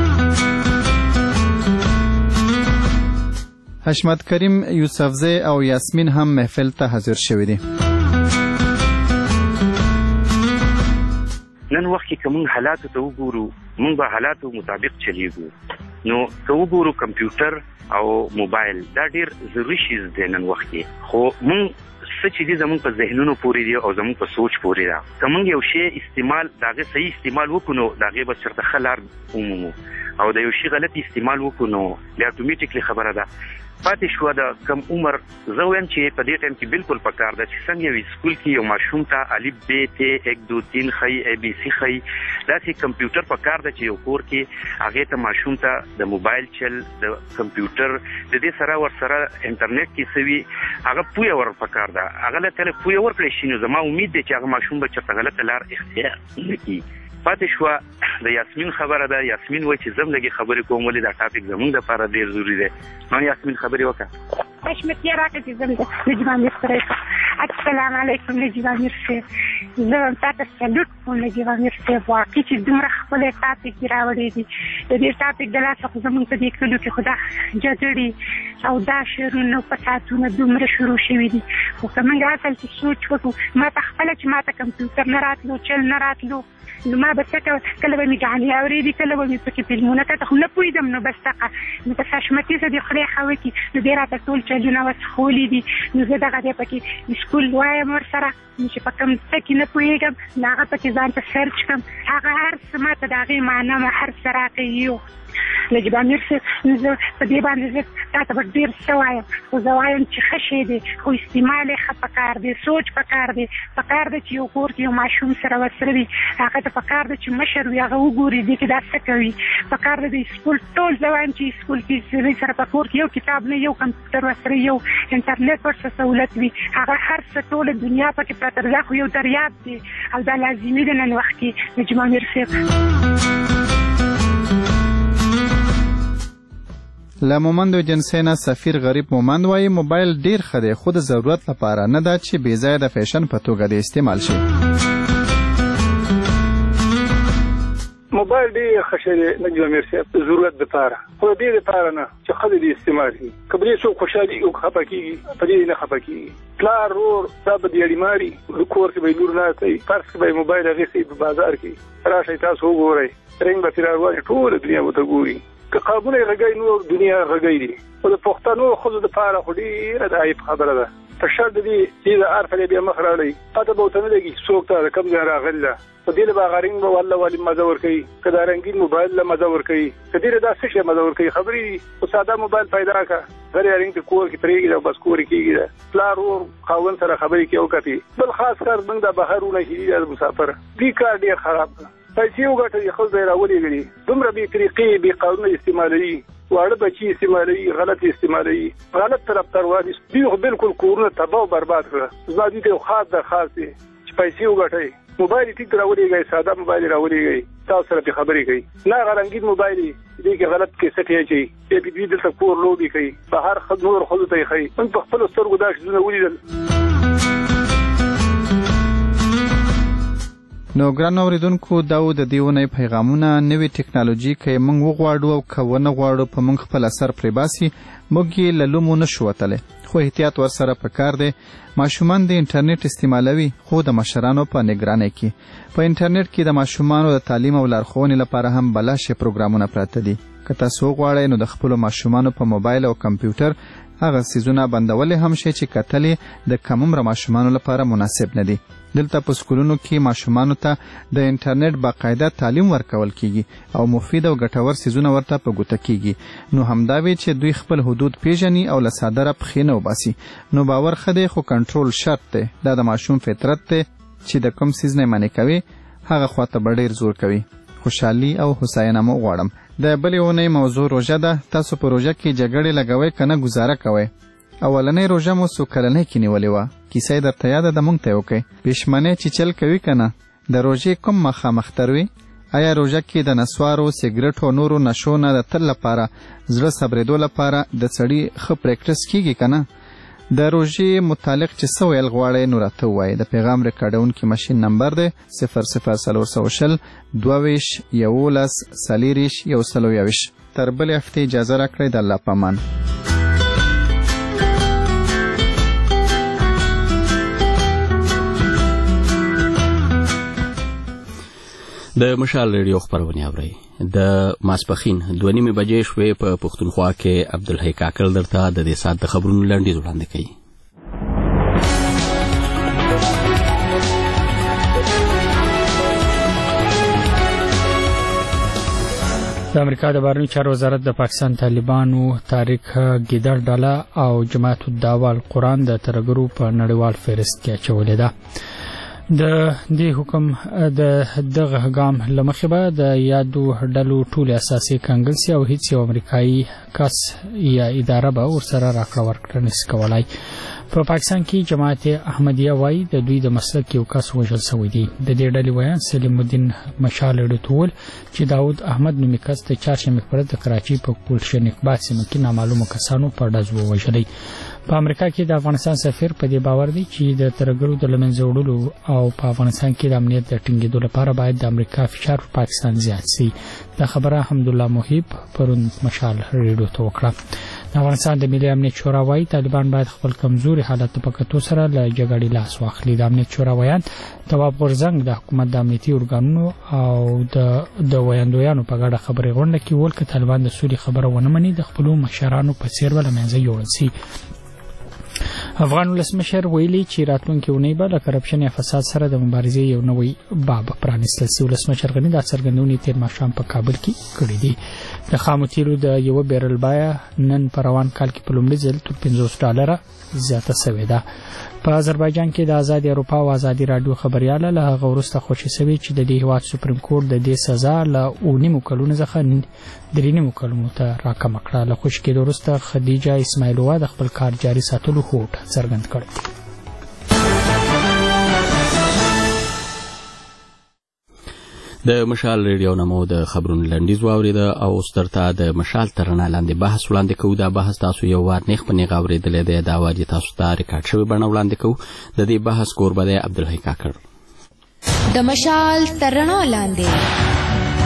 حشمت کریم یوسفزی او یاسمین هم محفل ته حاضر شوی دي. نن وخت کې کوم حالات ته وګورو موږ به حالاتو مطابق چلیږو نو ته وګورو کمپیوټر او موبایل دا ډېر ضروري شی دی نن وخت کې خو موږ څه چې دي زموږ په ذهنونو پورې دی او زموږ په سوچ پورې ده که موږ یو شی استعمال دغه صحیح استعمال وکړو نو دغه به چرته ښه لار ومومو او د یو شي غلط استعمال وکړو نو اتوماتیکلی خبره ده پاتې شو د کم عمر زه وایم چې په دې ټایم کې بالکل پکار ده چې څنګه یو سکول کې یو ماشوم ته الف ب ت یک دو تین خی ای بی سی خی داسې کمپیوټر پکار ده چې یو کور کې هغه ته ماشوم ته د موبایل چل د کمپیوټر د دې سره ور سره انټرنیټ کې سوي هغه پوهه ور پکار ده هغه له تل پوهه ور کړی شي نو زما امید ده چې هغه ماشوم به چرته غلط لار اختیار نکړي. پاتې شو د یاسمین خبره ده یاسمین وایي چې زم لګي خبرې کوم ولې دا ټاپک زموږ لپاره ډېر ضروري دی. نو یاسمین خبرې وکړه. حشمتیه راکړه چې زم د نجیب امیر سره السلام علیکم نجیب امیر صاحب زه تاسو سلوټ کوم نجیب امیر صاحب واقعي چې دومره خپل ټاپک راوړی دي د دې ټاپک د لاسه خو زموږ په دې کلو کې خدا جګړې او دا شعرونه فسادونه دومره شروع شوي دي خو که موږ اصل چې سوچ وکړو ما ته خپله چې ما ته کمپیوټر نه راتلو چل نه راتلو نو ما به څه کوه کله به مې ګانې اورېدي کله به مې پکې فلمونه کته خو نه پوهېدم نو بس دغه نو که حشمتي زه دې خدای ښه وکړي نو دې راته ټول چلونه وڅښولي دي نو زه دغه دی پکې سکول وایم ورسره نو چې په کوم څه کې نه پوهېږم نو هغه پکې ځان ته سرچ کړم هغه هر څه ما ته د هغې معنا مې هر څه راکوي یو نجیب امیر صاحب نو زه په دې باندې زه تا ته به ډېر څه وایم خو زه وایم چې ښه شی دی خو استعمال یې ښه پکار دی سوچ پکار دی پکار دی چې یو کور کې یو ماشوم سره ورسره وي هغه ته پکار دی چې مشر وي هغه وګوري دې کې دا څه کوي پکار دی د سکول ټول زه وایم چې سکول کې سره په کور کې یو کتاب نه یو کمپیوټر ورسره یو انټرنیټ ورسره سهولت وي هغه هر څه ټوله دنیا پکې پراته ده خو یو دریاب دی او دا لازمي ده نن وخت کې نجیب امیر صاحب. له مومند جنسینا سفیر غریب مومند وایي موبایل ډیر ښه دی خو د ضرورت لپاره نه ده چې بې ځایه د فیشن په توګه د استعمال شي. موبایل ډیر ښه شی دی نجیب امیر صاحب ضرورت لپاره خو د دې لپاره نه چې ښه دې استعمال کړي که په دې څوک خوشحالي او خفه کېږي په دې نه خفه کېږي پلار ورور دا به دې اړیماري کور کې به یې لور ناستی فرض کړه به یې موبایل اخیستی په بازار کې راشئ تاسو وګورئ رنګ به ترې راروانې ټوله دنیا به ته ګوري که قابونه یې غږی نور دنیا غږی دي خو د پښتنو ښځو دپاره خو ډېره د عیب خبره ده په شرط د دې چې د هر فلې بیا مخ راړئ پته به ورته نه لګي چې څوک ته د کوم ځای راغلي ده په دې له به هغه رنګ به والله والي مزه ورکوي که دا رنګین موبایل له مزه ورکوي که دې له دا څه شی مزه ورکوي خبرې دي خو ساده موبایل پیدا کړه غیر رنګ ته کور کې پرېږدي او بس کور کې کېږي ده پلار ور خاوند سره خبرې کوي وکړي بل خاص کار موږ دا بهرونه چې دي د مسافر دې کار ډېر خراب ده پیسې وګټئ خلک یې راولېږلي دومره بې طریقې بې قانونه استعمالوي واړه بچي استعمالوي غلط استعمالوي غلط طرفدار وایي دوی خو بالکل کورونه تباه او برباد کړه زما دوی ته یو خاص درخواست دی چې پیسې وګټئ موبایل یې ټیک راولېږئ ساده موبایل یې راولېږئ تاسو سره پرې خبرې کوي نه هغه رنګین موبایل یې دې کې غلط کیسټ یې اچوي بیا دوی دلته کور لوبې کوي په هر نور ښځو ته یې ښایي موږ په خپلو سترګو دا شیزونه ولیدل. نو ګران اوریدونکو دا و د دې اونۍ پیغامونه نوې ټکنالوژي که یې موږ وغواړو او که ونه غواړو په موږ خپل اثر پرې باسي موږ یې له لومو نشو وتلی خو احتیاط ورسره پکار دی. ماشومان د انټرنیټ استعمالوي خو د مشرانو په نګرانۍ کې په انټرنیټ کې د ماشومانو د تعلیم او لارښوونې لپاره هم بلاشي پروګرامونه پراته دي. که تاسو وغواړئ نو د خپلو ماشومانو په موبایل او کمپیوټر هغه څیزونه بندولی هم شي چې کتلې د کم عمره ماشومانو لپاره مناسب نه دي. دلته په سکولونو کې ماشومانو ته د انټرنیټ باقاعده تعلیم ورکول کیږي او مفید او ګټور څیزونه ورته په ګوته کیږي نو همدا وی چې دوی خپل حدود پیژني او له صادره پخې نه وباسي نو باور ښه دی خو کنټرول شرط دی. دا د ماشوم فطرت دی چې د کوم څیز نه منع کوي هغه خواته به ډېر زور کوي. خوشحالي او هوساینه مو غواړم. د بلې اونۍ موضوع روژه ده. تاسو په روژه کې جګړې لګوئ که نه ګزاره کوئ. اولنۍ روژه مو څو کلنۍ کې نیولې وه کیسه یې درته یاده ده موږ ته یې وکئ. پېشمنۍ چې چل کوي که نه د روژې کوم مخامخ تروي؟ آیا روژه کې د نسوارو، سګرټ او نورو نشو نه د تل لپاره زړه صبرېدو لپاره د سړي ښه پریکټس کیږي که نه؟ د روژې متعلق چې څه ویل غواړئ نو راته ووایئ. د پیغام ریکارډونکي ماشین نمبر دی صفر صفر څلور سوه شل دوه ویشت یولس څلېرویشت یو سل او یویشت. تر بلې هفتې اجازه راکړئ. د الله په امان. د مشال ریډیو خپرونې اورئ. د ماسپښین دوه نیمې بجې شوې په پښتونخوا کې عبدالحی کاکړ درته د دې ساعت د خبرونو لنډیز وړاندې کوي. د امریکا د بهرنیو چارو وزارت د پاکستان طالبانو تحریک ګیدړ ډله او جماعت الدعوه القرآن د ترهګرو په نړیوال فهرست کې اچولې ده. د دې حکم د دغه ګام له مخې به د یادو ډلو ټولې اساسي کانګرسي او هیڅ یو امریکایي کس یا اداره به ورسره راکړه ورکړه نشي کولای. په پاکستان کې جماعت احمدیه وایي د دوی د مسلک یو کس وژل شوی دی. د دې ډلې ویان سلیم الدین مشال ډټول چې داود احمد نومي کس د چهارشنبې پر د کراچي په پولشن اقبال سیمه کې نامعلومه کسانو په ډز ووژلی. په امریکا کې د افغانستان سفیر په دې باور دی چې د ترهګرو د له منځه وړلو او په افغانستان کې د امنیت د ټینګېدو لپاره باید د امریکا فشار پر پاکستان زیات شي. دا خبره حمدالله محیب پرون مشال ریډیو ته وکړه. د افغانستان د ملي امنیت شورا وایي طالبان باید خپل کمزوري حالت په کتو سره له جګړې لاس واخلي. د امنیت شورا ویان تواب غورځنګ د حکومت د امنیتي ارګانونو او د د ویاندویانو په ګډه خبرې غونډه کې وویل که طالبان د سولې خبره ونه مني د خپلو مشرانو په څېر به له منځه یوړل شي. افغان ولسمشر ویلي چې راتلونکي اونۍ به له کرپشن یا فساد سره د مبارزې یو نوی باب پرانیستل شي. ولسمشر غني دا څرګندونې تېر ماښام په کابل کې کړې دي. د خامو تیلو د یوه بیرل بیه نن په روان کال کې په لومړي ځل تر پنځوس ډالره زیاته شوې ده. په آذربایجان کې د آزادي اروپا او آزادي راډیو خبرياله له هغه وروسته خوشي شوې چې د دې هیواد سپریم کورټ د دې سزا له اوه نیمو کلونو څخه درې نیمو کلونو ته راکمه کړه. له خوشي کېدو وروسته خدیجه اسماعیلووا د خپل کار جاري ساتلو هوډ څرګند کړ. د مشال ریډیو نمو د خبرونو لنډیز واوریده او اوس درته د مشال تر رڼا لاندې بحث وړاندې کوو. دا بحث تاسو یو وار نیغ په نیغ اورېدلی دی. دا وار یې تاسو ته ریکارډ شوې بڼه وړاندې کوو. د دې بحث کوربه دی عبدالحی کاکړ. د مشال تر رڼا لاندې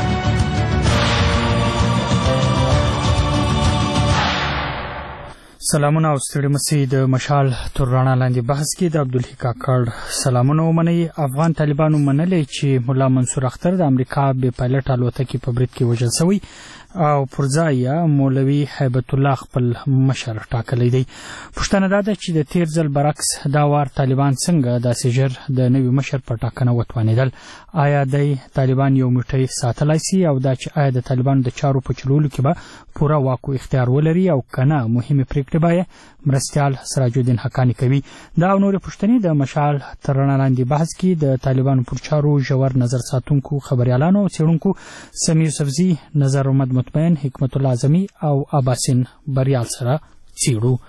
سلامونه او ستړي مسئ. د مشال تر رڼا لاندې بحث کې د عبدالحی کاکړ سلامونه ومنئ. افغان طالبانو منلې چې ملا منصور اختر د امریکا بې پایلټ الوتکې په برید کې وژل شوی او پر ځای یې مولوي هیبت الله خپل مشر ټاکلی دی. پوښتنه دا ده چې د تیر ځل برعکس دا وار طالبان څنګه داسې ژر د نوي مشر په ټاکنه وتوانېدل؟ آیا دی طالبان یو موټی ساتلی سي او دا چې آیا د طالبانو د چارو په چلولو کې به پوره واک او اختیار ولري او که نه مهمې پرېکړې به مرستیال سراج الدین حقانی کوي؟ دا او نورې پوښتنې د مشال تر رڼا لاندې بحث کې د طالبانو پر چارو ژور نظر ساتونکو خبریالانو او څېړونکو سمیع یوسفزي، نظر محمد مطمئن، حکمت الله اعظمي او عباسین بریال سره څېړو.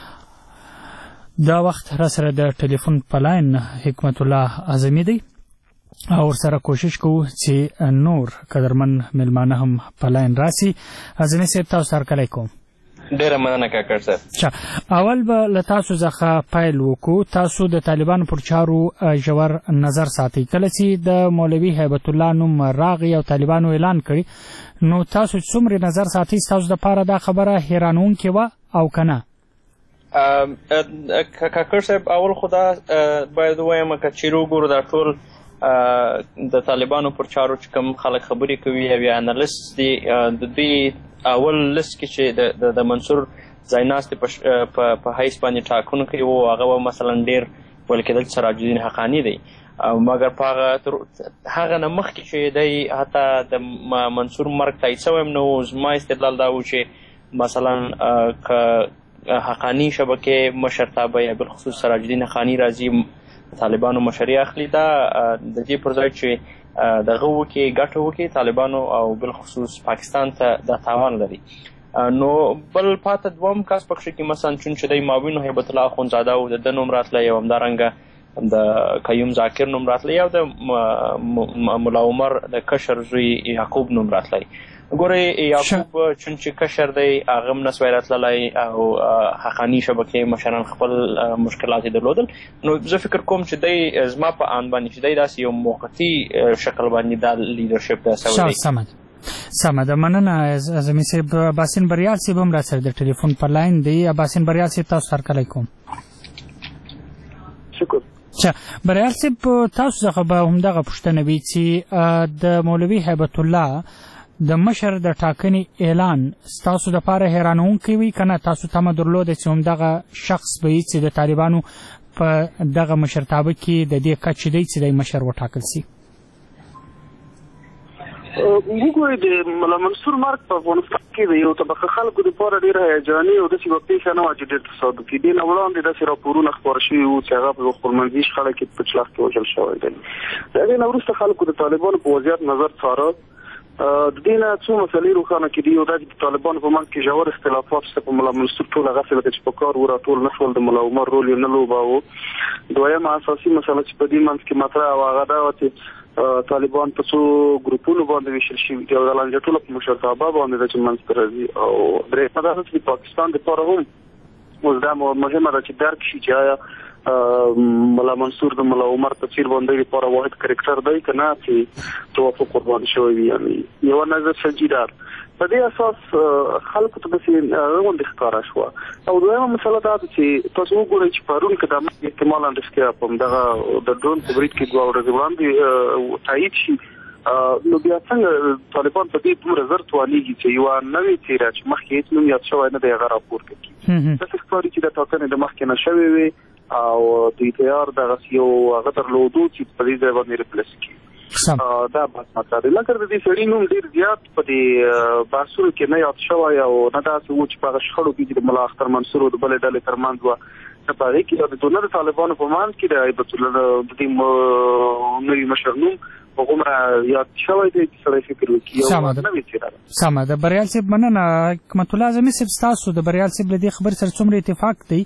دا وخت را سره د ټلیفون په لاین حکمت الله اعظمي دی او ورسره کوشش کوو چې نور قدرمن مېلمانه هم په لاین راسي. اعظمي صاحب تاسو هرکلی کوم. ډیره مننه کاکړ صاحب. اول به له تاسو څخه پیل وکړو. تاسو د طالبانو پر چارو ژور نظر ساتئ. کله چې د مولوي هیبت الله نوم راغی او طالبانو اعلان کړي نو تاسو څومره نظر ساتئ؟ تاسو دپاره دا خبره حیرانونکې وه او که نه؟ کاکړ صاحب اول خو دا باید ووایم که چیرې وګورو دا ټول د طالبانو پر چارو چې کوم خلک خبرې کوي او یا انالیست دي د دوی اول لست کې چې د منصور ځایناستې په حیث باندې ټاکنو کوي و هغه به مثلا ډېر ویل کېدل سراج الدین حقاني دی. مګر په هغه نه مخکې چې دی حتی د منصور مرګ تایید شوی هم نه و. زما استدلال دا و چې مثلا که حقاني شبکې مشرتابه یا بالخصوص سراج الدین حقاني راځي طالبانو مشري اخلي، دا د دې پر ځای چې دغه وکړي ګټه وکړي طالبانو او بالخصوص پاکستان ته دا تاوان لري. نو بل پاته دوم کس پکښې کې مثلا چون چې دی معاون هیبت الله اخندزاده و د ده نوم راتلی او همدارنګه د قیوم ذاکر نوم راتلی او د ملا عمر د کشر زوی یعقوب نوم راتلی. ګورئ یعقوب چون چې کشر دی هغه هم نسوی راتللی او حقاني شبکې مشران خپل مشکلات یې درلودل. نو زه فکر کوم چې دی زما په آن باندې چې دی داسې یو موقتي شکل باندې دا لیډرشپ دی سوی دی. سمه سمه ده، مننه اعظمي صاحب. باسین بریال صاحب هم راسره د ټلیفون په لاین دی. باسین بریال صاحب تاسو هرکلی کوم. شکر. ښه بریال صاحب، تاسو څخه به همدغه پوښتنه وي چې د مولوي هیبت الله د مشر د ټاکنې اعلان ستاسو دپاره حیرانونکی وي که نه تاسو تمه درلوده چې همدغه شخص به وي چې د طالبانو په دغه مشرتابه کې د دې کچې دی چې دی مشر وټاکل سي؟ وګورئ د ملا منصور مرګ په افغانستان کې د یو طبقه خلکو دپاره ډېره هیجاني او داسې به پېښه نه وه چې ډېر تصادفي. دې نه وړاندې داسې راپورونه خپاره شوي وو چې هغه په خپلمنځي شخړه کې په چلاخ کې وژل شوی دی. د هغې نه وروسته خلکو د طالبانو په وضعیت نظر څاره. د دې نه څو مسلې روښانه کېدي. یو دا چې د طالبانو په منځ کې ژور اختلافات شته. په ملا منصور ټول هغسې لکه چې په کار و راټول نه شول، د ملا عمر رول یې نه لوباوه. دویمه اساسي مسله چې په دې منځ کې مطرح وه هغه دا وه چې طالبان په څو ګروپونو باندې ویشل شوي دي او د لانجه ټوله په مشرتابه باندې ده چې منځ ته راځي. او درېیمه دا ده چې د پاکستان دپاره هم اوس دا مهمه ده چې درک شي چې آیا ملا منصور د ملا عمر په څېر باندې لپاره واحد کرکټر دی که نه چې توافق قربان شوی وي. یعنې یوه نظر سنجیدار په دې اساس خلکو ته داسې غونډې ښکاره شوه. او دویمه مسله دا ده چې تاسو وګورئ چې پرون که دا احتمالا رښتیا په همدغه د ډرون په برید کې دوه ورځې وړاندې تایید شي، نو بیا څنګه طالبان په دې دومره زر توانېږي چې یوه نوې څېره چې مخکې هېڅ نوم یاد شوی نه دی هغه راپورته کړي. داسې ښکاري چې د ټاکنې د مخکې نه شوې وې او دوی تیار دغسې یو هغه درلودو چې په دې ځای باندې ریپلیس کړي. دا بحث مطرح دی. لکه د دې سړي نوم ډېر زیات په دې بحثونو کې نه یاد شوی او نه داسې و چې په هغه شخړو کې چې د ملا اختر منصور او د بلې ډلې تر منځ وه، نه په هغې کې د نه د طالبانو په منځ کې د هیبت الله د دې نوي مشر نوم هغومره یاد شوی دی چې سړی فکر وکړي یو نوې څېره ده. سمه ده. بریال صاحب مننه. حکمت الله اعظمي صاحب ستاسو د بریال صاحب له دې خبرې سره څومره اتفاق دی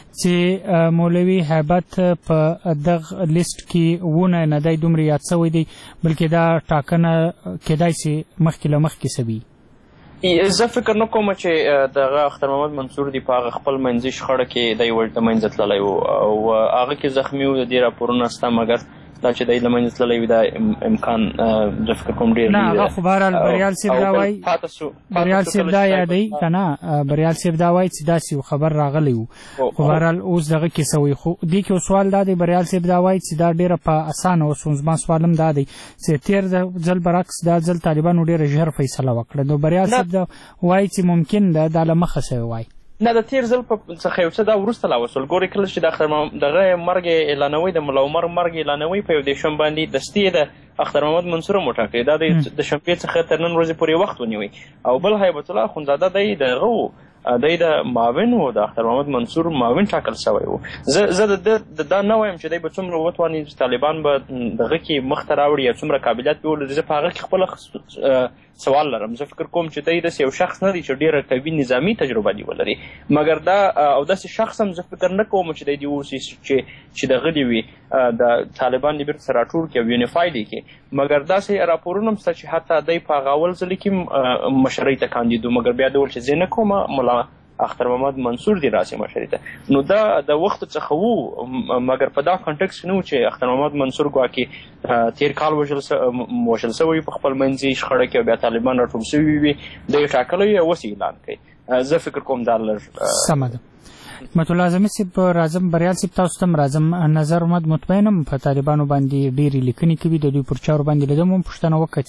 چې مولوي هیبت په دغه لیست کې ونه نه دی دومره یاد شوی دی بلکې دا ټاکنه کېدای شي مخکې له مخکې څه وي؟ زه فکر نه کوم چې دغه اختر محمد منصور دی په هغه خپل منځي شخړه کې دی ورته منځه تللی و او هغه کې زخمي و. د دې راپورونه شته مګر دا چې دی له منځه تللی وي دا امکان زه فکر کوم ډېر نه. هغه خو بهرحال بریال صاحب دا وایي بریال صاحب دا یادوي که نه بریال صاحب دا وایي چې داسې یو خبر راغلی و خو بهرحال اوس دغه کیسه وایي. خو دې کې یو سوال دا دی بریال صاحب دا وایي چې دا ډېره په اسانه اوس زما سوال هم دا دی چې تېر ځل برعکس دا ځل طالبانو ډېره ژر فیصله وکړه. نو بریال صاحب دا وایي چې ممکن ده دا له مخه شوی وایي. نه د تېر ځل څخه یو څه دا وروسته لا وسول. ګورئ کله چې د دغه مرګ اعلانوي د ملا عمر مرګ اعلانوي په یو دېرشم باندې دستي د اختر محمد منصور هم وټاکئ. دا د شنبې څخه تر نن ورځې پورې وخت ونیوی. او بل هیبت الله اخندزاده دی د هغه و دی د معاون و د اختر محمد منصور معاون ټاکل شوی و. زه د دا نه وایم چې دی به څومره وتواني چې طالبان به دغه کې مخته راوړي یا څومره قابلیت به ولري. زه په هغه کې خپله سوال لرم. زه فکر کوم چې دی داسې یو شخص نه دی چې ډېره قوي نظامي تجربه دې ولري مګر دا او داسې شخص هم زه فکر نه کوم چې دی دې اوسي چې دغه دې وي د طالبان دې بېرته راټول کړي او یونیفاید یې کړي. مګر داسې راپورونه هم شته چې حتی دی په هغه اول ځلې کې مشرۍ ته کاندید و مګر بیا د ویل چې زه نه کوم ملا اختر محمد منصور دی راسي مشرۍ ته. نو دا د وخت څخه وو مګر په دا کنټکس کې نه و چې اختر محمد منصور ګواکې تېر کال وژل شوی په خپل منځي شخړه کې او بیا طالبان راټول شوي وي دی ټاکلی وي او اوس اعلان کوي. زه فکر کوم دا لږ سمه ده. حکمت الله اعظمي صاحب راځم بریال صاحب تاسو ته هم راځم. نظر محمد مطمئن هم په طالبانو باندې ډېرې لیکنې کوي د دوی پر چارو باندې له ده هم پوښتنه وکړه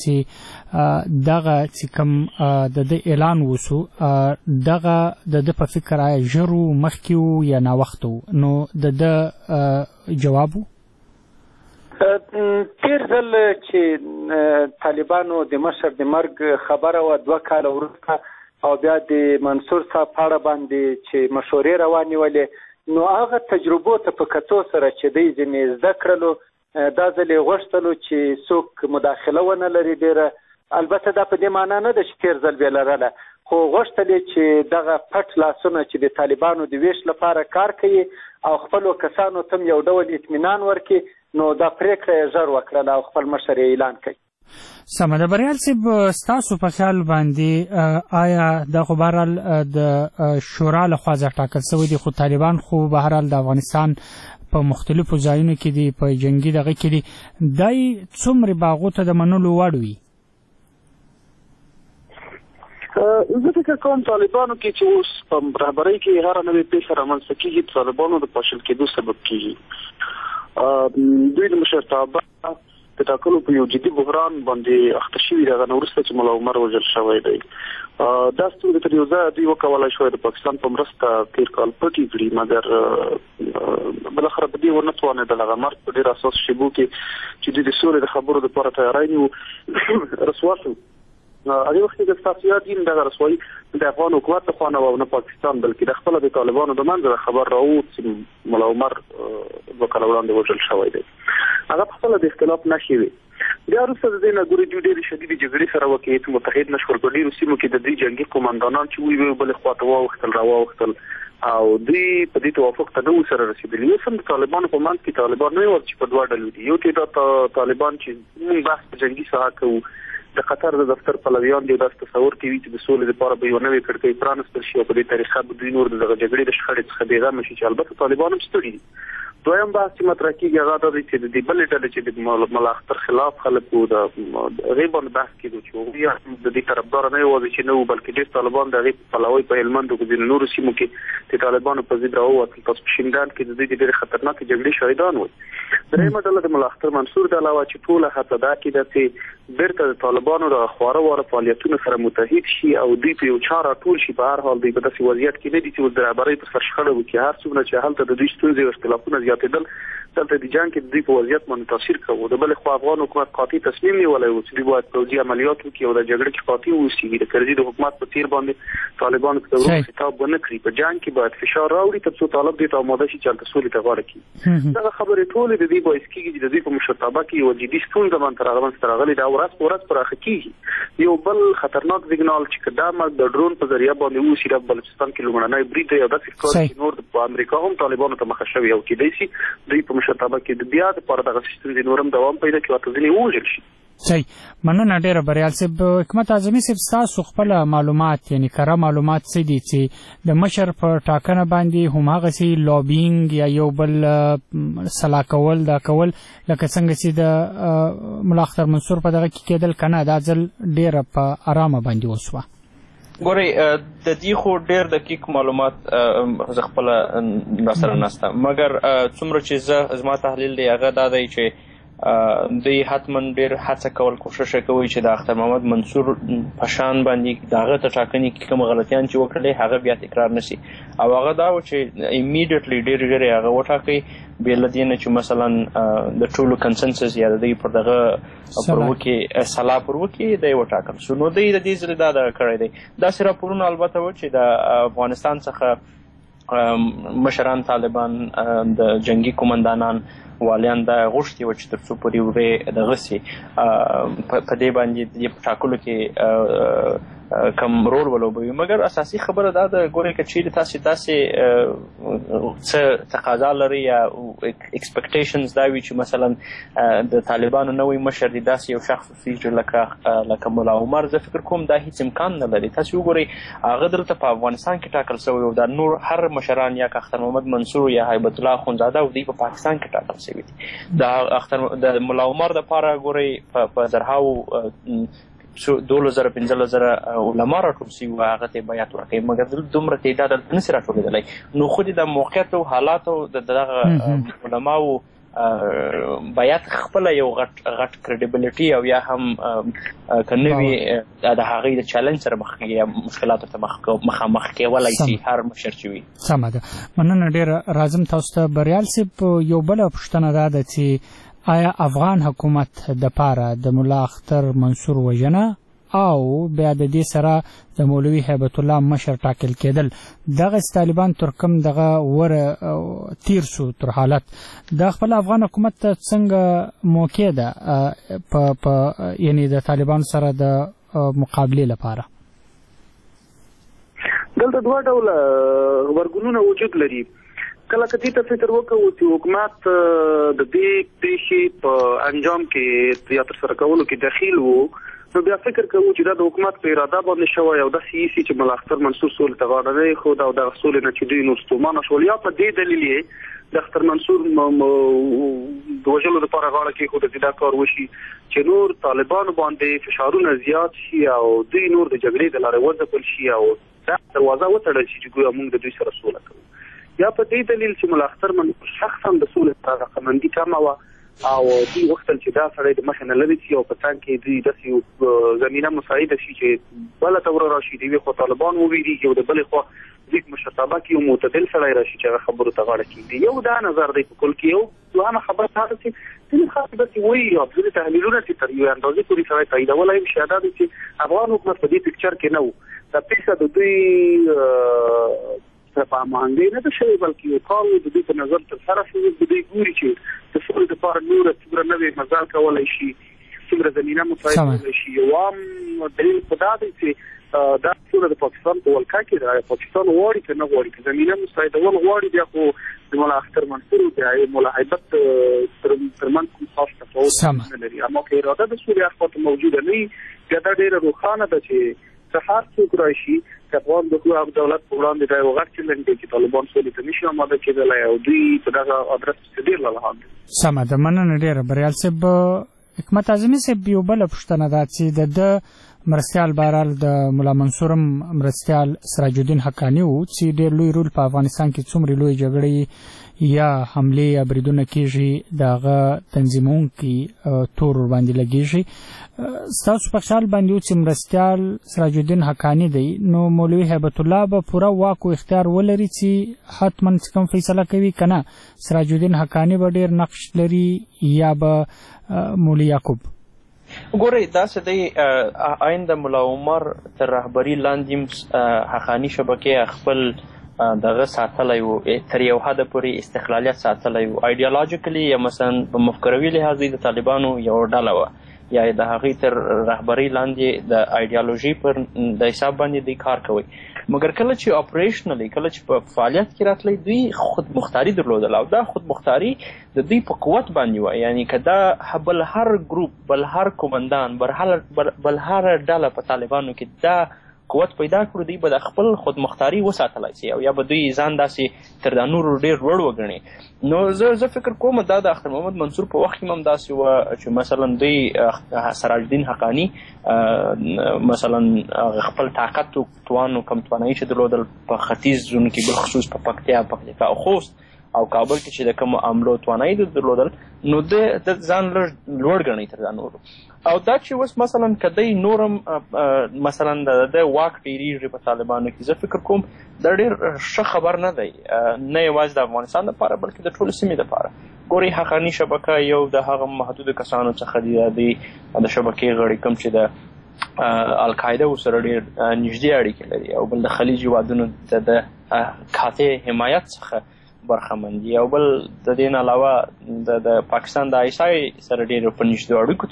چې دغه چې کوم د ده اعلان وسو دغه د ده په فکر آیا ژر و مخکې و یا ناوخته و؟ نو د ده جواب و تېر ځل چې طالبانو د مشر د مرګ خبره وه دوه کاله وروسته او بیا د منصور صاحب په اړه باندې چې مشورې روانې ولې نو هغه تجربو ته په کتو سره چې دوی ځینې زده کړلو دا ځل یې غوښتلو چې څوک مداخله ونه لري ډېره. البته دا په دې معنا نه ده چې تېر ځل بې لرله خو غوښتل یې چې دغه پټ لاسونه چې د طالبانو د ویش لپاره کار کوي او خپلو کسانو ته یو ډول اطمینان ورکړي، نو دا پریکړه یې ژر وکړله او خپل مشر یې اعلان کړي. سمه ده. بریال صاحب، ستاسو په خیال باندې آیا دا خو بهرحال د شورا لخوا ټاکل شوی دي، خو طالبان خو بهرحال د افغانستان په مختلفو ځایونو کې دي، په جنگي دغه کې دي، دای څومره باغو ته د منلو وړ وي؟ زه فکر کوم طالبانو کې چې اوس په رهبرۍ کې هر نوې پیښه رامنځته کېږي طالبانو د پاشل کېدو سبب کېږي. دوی د مشرتابه د ټاکلو په یو جدي بحران باندې اخته شوي دغه نه وروسته چې ملا عمر وژل شوی دی. دا ستونزه تر یو ځایه دوی وکولی شوی د پاکستان په مرسته تېر کال پټې کړي، مګر بالاخره په دې ونه توانېدل هغه مرګ په ډېر اساس شیبو کې چې دوی د سولې د خبرو دپاره تیاری نیو رسوا شو. هغې وخت کې د ستاسو یاد دي دغه رسوایي د افغان حکومت لخوا نه وه، نه پاکستان، بلکې د خپله د طالبانو د منځه خبر راووت چې ملا عمر دوه کاله وړاندې وژل شوی دی. هغه په خپله د اختلاف نښې وې. بیا وروسته د دې نه ګورې دوی ډېرې شدیدې جګړې سره وکړې، متحد نه شول. په ډېرو سیمو کې د دوی جنګي قومندانان چې وي ویې بلې خوا ته واوښتل راواوښتل او دوی په دې توافق ته نه وو سره رسېدلي. اوس هم د طالبانو په منځ کې طالبان نه یوازې چې په دوه ډلو دي، یو تعداد طالبان چې موږ بحث په جنګي ساحه کوو، د قطر د دفتر پلویان دي داسې تصور کوي چې د سولې لپاره به یو نوې کړکۍ پرانستل شي او په دې طریقه به دوی نور دغه جګړې د شخړې څخه بېغمه شي، چې البته طالبان هم ستړي دي. دویم بحث چې مطرح کېږي هغه دا دی چې د دې بلې ډلې چې د ملا اختر خلاف خلک وو د هغې باندې بحث کېدو چې هغوی د دې طرفداره نه یوازې چې نه وو بلکې ډېر طالبان د هغې پلوی په هلمند او په ځینو نورو سیمو کې د طالبانو په ضد راووتل. تاسو په شینډان کې د دوی د ډېرې خطرناکې جګړې شاهدان وئ. درېیمه ډله د ملا اختر منصور د علاوه چې ټوله هڅه دا کېده چې بیرته د طالبانو د خواره واره فعالیتونو سره متحد شي او دوی په یو چا راټول شي. په هر حال دوی په داسې وضعیت کې نه دي چې اوس د رهبرۍ په سر شخړه وکړي. هر څومره چې هلته د دوی ستونزې او اختلافونه زیاتېدل، دلته د جنګ کې د دوی په وضعیت باندې تاثیر کوو. د بلې خوا افغان حکومت قاطع تصمیم نیولی و چې دوی باید پوځي عملیات وکړي او د جګړې کې قاطع واوسېږي. د کرزي د حکومت په څېر باندې طالبانو ته د ورور خطاب ونه کړي. په جنګ کې باید فشار راوړي تر څو طالب دې ته آماده شي چې هلته سولې ته غاړه کړي. دغه خبرې ټولې د دې باعث کېږي چې د دوی په مشرتابه کې یوه جدي ستونزه باندې منځته راغلې ده او ورځ په ورځ پراخه کېږي. یو بل خطرناک سیګنال چې که دا مرګ د ډرون په ذریعه باندې وشي، د بلوچستان کې لومړنی برید دی او داسې ښکاري چې نور په امریکا هم طالبانو ته مخه شوي او کېدای شي دوی په مشرتابه کې د بیا دپاره دغه ستونزې نور هم دوام پیدا کړي او حتی ځینې ووژل شي. صحیح، مننه ډېره بریال صاحب. حکمت اعظمي صاحب، ستاسو خپله معلومات یعنې کره معلومات څه دي چې د مشر په ټاکنه باندې هماغسې لابینګ یا یو بل سلا کول دا کول لکه څنګه چې د ملا اختر منصور په دغه کې کېدل که نه، دا ځل ډېره په ارامه باندې وسوه؟ ګورئ، د دې خو ډېر دقیق معلومات زه خپله راسره نشته، مګر څومره چې زه زما تحلیل دی هغه دا دی چې دوی حتما ډېر هڅه کول کوشش کوي چې د اختر محمد منصور په شان باندې د هغه ته ټاکنې کې کوم غلطیان چې وکړلې هغه بیا تکرار نه شي. او هغه دا و چې ایمیډیټلی ډېر ژر یې هغه وټاکئ، بې له دې نه چې مثلا د ټولو کنسنسس یا د دوی پر دغه پر وکې سلا پر وکې دی وټاکل شو. نو دوی د دې ځل دا دغه کړی دی. داسې راپورونه البته و چې د افغانستان څخه مشران طالبان د جنګي قومندانان والیان دا غوښتي وه چې تر څو پورې ورې دغه سي په دې باندې د دې په ټاکلو کې کم رول ولوبوي. مګر اساسي خبره دا ده، ګورئ که چیرې تاسې داسې څه تقاضا لرئ یا اکسپیکټیشنز دا وي چې مثلا د طالبانو نوی مشر دی داسې یو شخص وسیږي لکه لکه ملا عمر، زه فکر کوم دا هیڅ امکان نه لري. تاسې وګورئ هغه دلته په افغانستان کې ټاکل شوی او دا نور هر مشران یا که اختر محمد منصور یا هیبت الله اخندزاده او دوی په پاکستان کې ټاکل شوي دي. د اختر د ملا عمر دپاره ګورئ په زرهاو دولس زره پنځلس زره علما راټول شوي وو، هغه ته بیعت ورکوي، مګر دومره تعداد دلته نشي راټولېدلی. نو خو د موقعیت او حالاتو د دغه علماو بیعت خپله یو غټ غټ کریډیبلیټي او یا هم که نه وي د هغې د چلنج سره مخ یا مشکلاتو ته مخامخ کېولی شي هر مشر چې وي. سمه ده، مننه ډېره. راځم تاسو ته. بریال صاحب، یو بله پوښتنه دا ده چې آیا افغان حکومت دپاره د ملا اختر منصور وژنه او بیا د دې سره د مولوي هیبت الله مشر ټاکل کېدل دغه طالبان تر کوم دغه ور تیر شو تر حالت د خپل افغان حکومت ته څنګه موقع ده په یعنی د طالبان سره د مقابله لپاره؟ دلته دوه ډوله غبرګونونه وجود لري. کله که دې ته فکر وکړو چې حکومت د دې پیښې په انجام کې یا ترسره کولو کې دخیل وو، نو بیا فکر کوو چې دا د حکومت په اراده باندې شوی او داسې ایسي چې ملا اختر منصور سولې ته غاړه نه ایښود او دغه سولې نه چې دوی نور ستومانه شول، یا په دې دلیل یې د اختر منصور د وژلو دپاره غاړه کېښوده چې دا کار وشي چې نور طالبانو باندې فشارونه زیات شي او دوی نور د جګړې د لارې وځپل شي او دا دروازه وتړل شي چې ګویا موږ د دوی سره سوله کوو، یا په دې دلیل چې ملا اختر منصور شخصا د سولې سره رقمندي کمه وه او دوی غوښتل چې دا سړی د مخې نه لرې شي او په څنګ کې دوی داسې زمینه مساعده شي چې بله ته ور راشي، د یوې خوا طالبان وویرېږي او د بلې خوا دوی په مشرتابه کې یو معتدل سړی راشي چې هغه خبرو ته غاړه کېږدي. یو دا نظر دی په کل کې. یو دوهمه خبره دا ده چې ځینې خلک داسې وایي او ځینې تحلیلونه چې تر یوې اندازې پورې سړی تاییدولی هم شي، دا دی چې افغان حکومت په دې پکچر کې نه و. دا پیښه د دوی سره په هماهنګۍ نه ده شوې بلکې یو کار و د دوی په نظر ترسره شوی. د دوی ګوري چې د سولې دپاره نوره څومره نوې مزال کولی شي، څومره زمینه مساعد کولی شي. یو عام دلیل خو دا دی چې دا سوله د پاکستان په ولکه کې ده. پاکستان غواړي که نه غواړي، که زمینه مساعدول غواړي بیا خو د ملا اختر منصور او د ملا هیبت ترمنځ کوم خاص تفاوت نه لري. اما که اراده د سولې اخواته موجوده نه وي بیا دا ډېره روښانه ده چې هر څوک راشي چې افغان د خپل دولت په وړاندې دا یو غټ چلنج دی چې طالبان سولې ته نشي آماده کېدلی او دوی په دغه ادرس پسې ډېر لالهان دي. سمه ده، مننه ډېره. بریال صاحب، حکمت اعظمي صاحب یو بله پوښتنه ده چې د ده مرستیال بهرحال د ملا منصور هم مرستیال سراج الدین حقاني و چې ډېر لوی رول په افغانستان کې څومره لوی جګړې یا حملې یا بریدونه کېږي د هغه تنظیمونکي تور ورباندې لګېږي. ستاسو په خیال باندې و چې مرستیال سراج الدین حقاني دی، نو مولوي هیبت الله به پوره واک او اختیار ولري چې حتما چې کوم فیصله کوي که نه سراج الدین حقاني به ډېر نقش لري یا به مولوي یعقوب؟ ګورئ داسې دی، آین د ملا عمر تر رهبري لاندې حقاني شبکې خپل دغه ساتلی و، تر یو حده پورې استقلالیت ساتلی و. ایډیالوژیکلی یا مثلا په مفکروي لحاظ د طالبانو یو ډله وه یا د هغې تر رهبرۍ لاندې د ایډیالوژي پر د حساب باندې دوی کار کوي. مګر کله چې اپریشنلی کله چې په فعالیت کې راتلی دوی خودمختاري درلودله او دا خودمختاري د دوی په قوت باندې وه. یعنی که دا بل هر ګروپ، بل هر کومندان، بل هر ډله په طالبانو کې دا قوت پیدا کړو، دوی به د خپل خودمختاري وساتلی سي او یا به دوی ځان داسې تر دا نورو ډېر لوړ وګڼي. نو زه زه فکر کوم دا د اختر محمد منصور په وخت کې هم داسې وه چې مثلا دوی سراج الدین حقاني مثلا خپل طاقت او توان او کم توانایي چې درلودل په ختیځ زونو کې بالخصوص په پکتیا، پکتیکا او خوست او کابل کې چې د کومو عملو توانایي درلودل، نو د ځان لږ لوړ ګڼي تر دا نورو. او دا چې اوس مثلا که دی نورم مثلا د واک ډېرېږي په طالبانو کې، زه فکر کوم دا ډېر ښه خبر نه دی، نه یوازې د افغانستان دپاره بلکې د ټولو سیمې دپاره. ګورئ حقاني شبکه یو د هغه محدودو کسانو څخه دی، د شبکې غړي کوم چې د القاعده ورسره ډېر نږدې اړیکې لري او بل د خلیج هېوادونو ته د قاطع حمایت څخه برخمن دي، او بل د دې نه علاوه د پاکستان د آی اس آی سره ډېر په نږدې اړیکو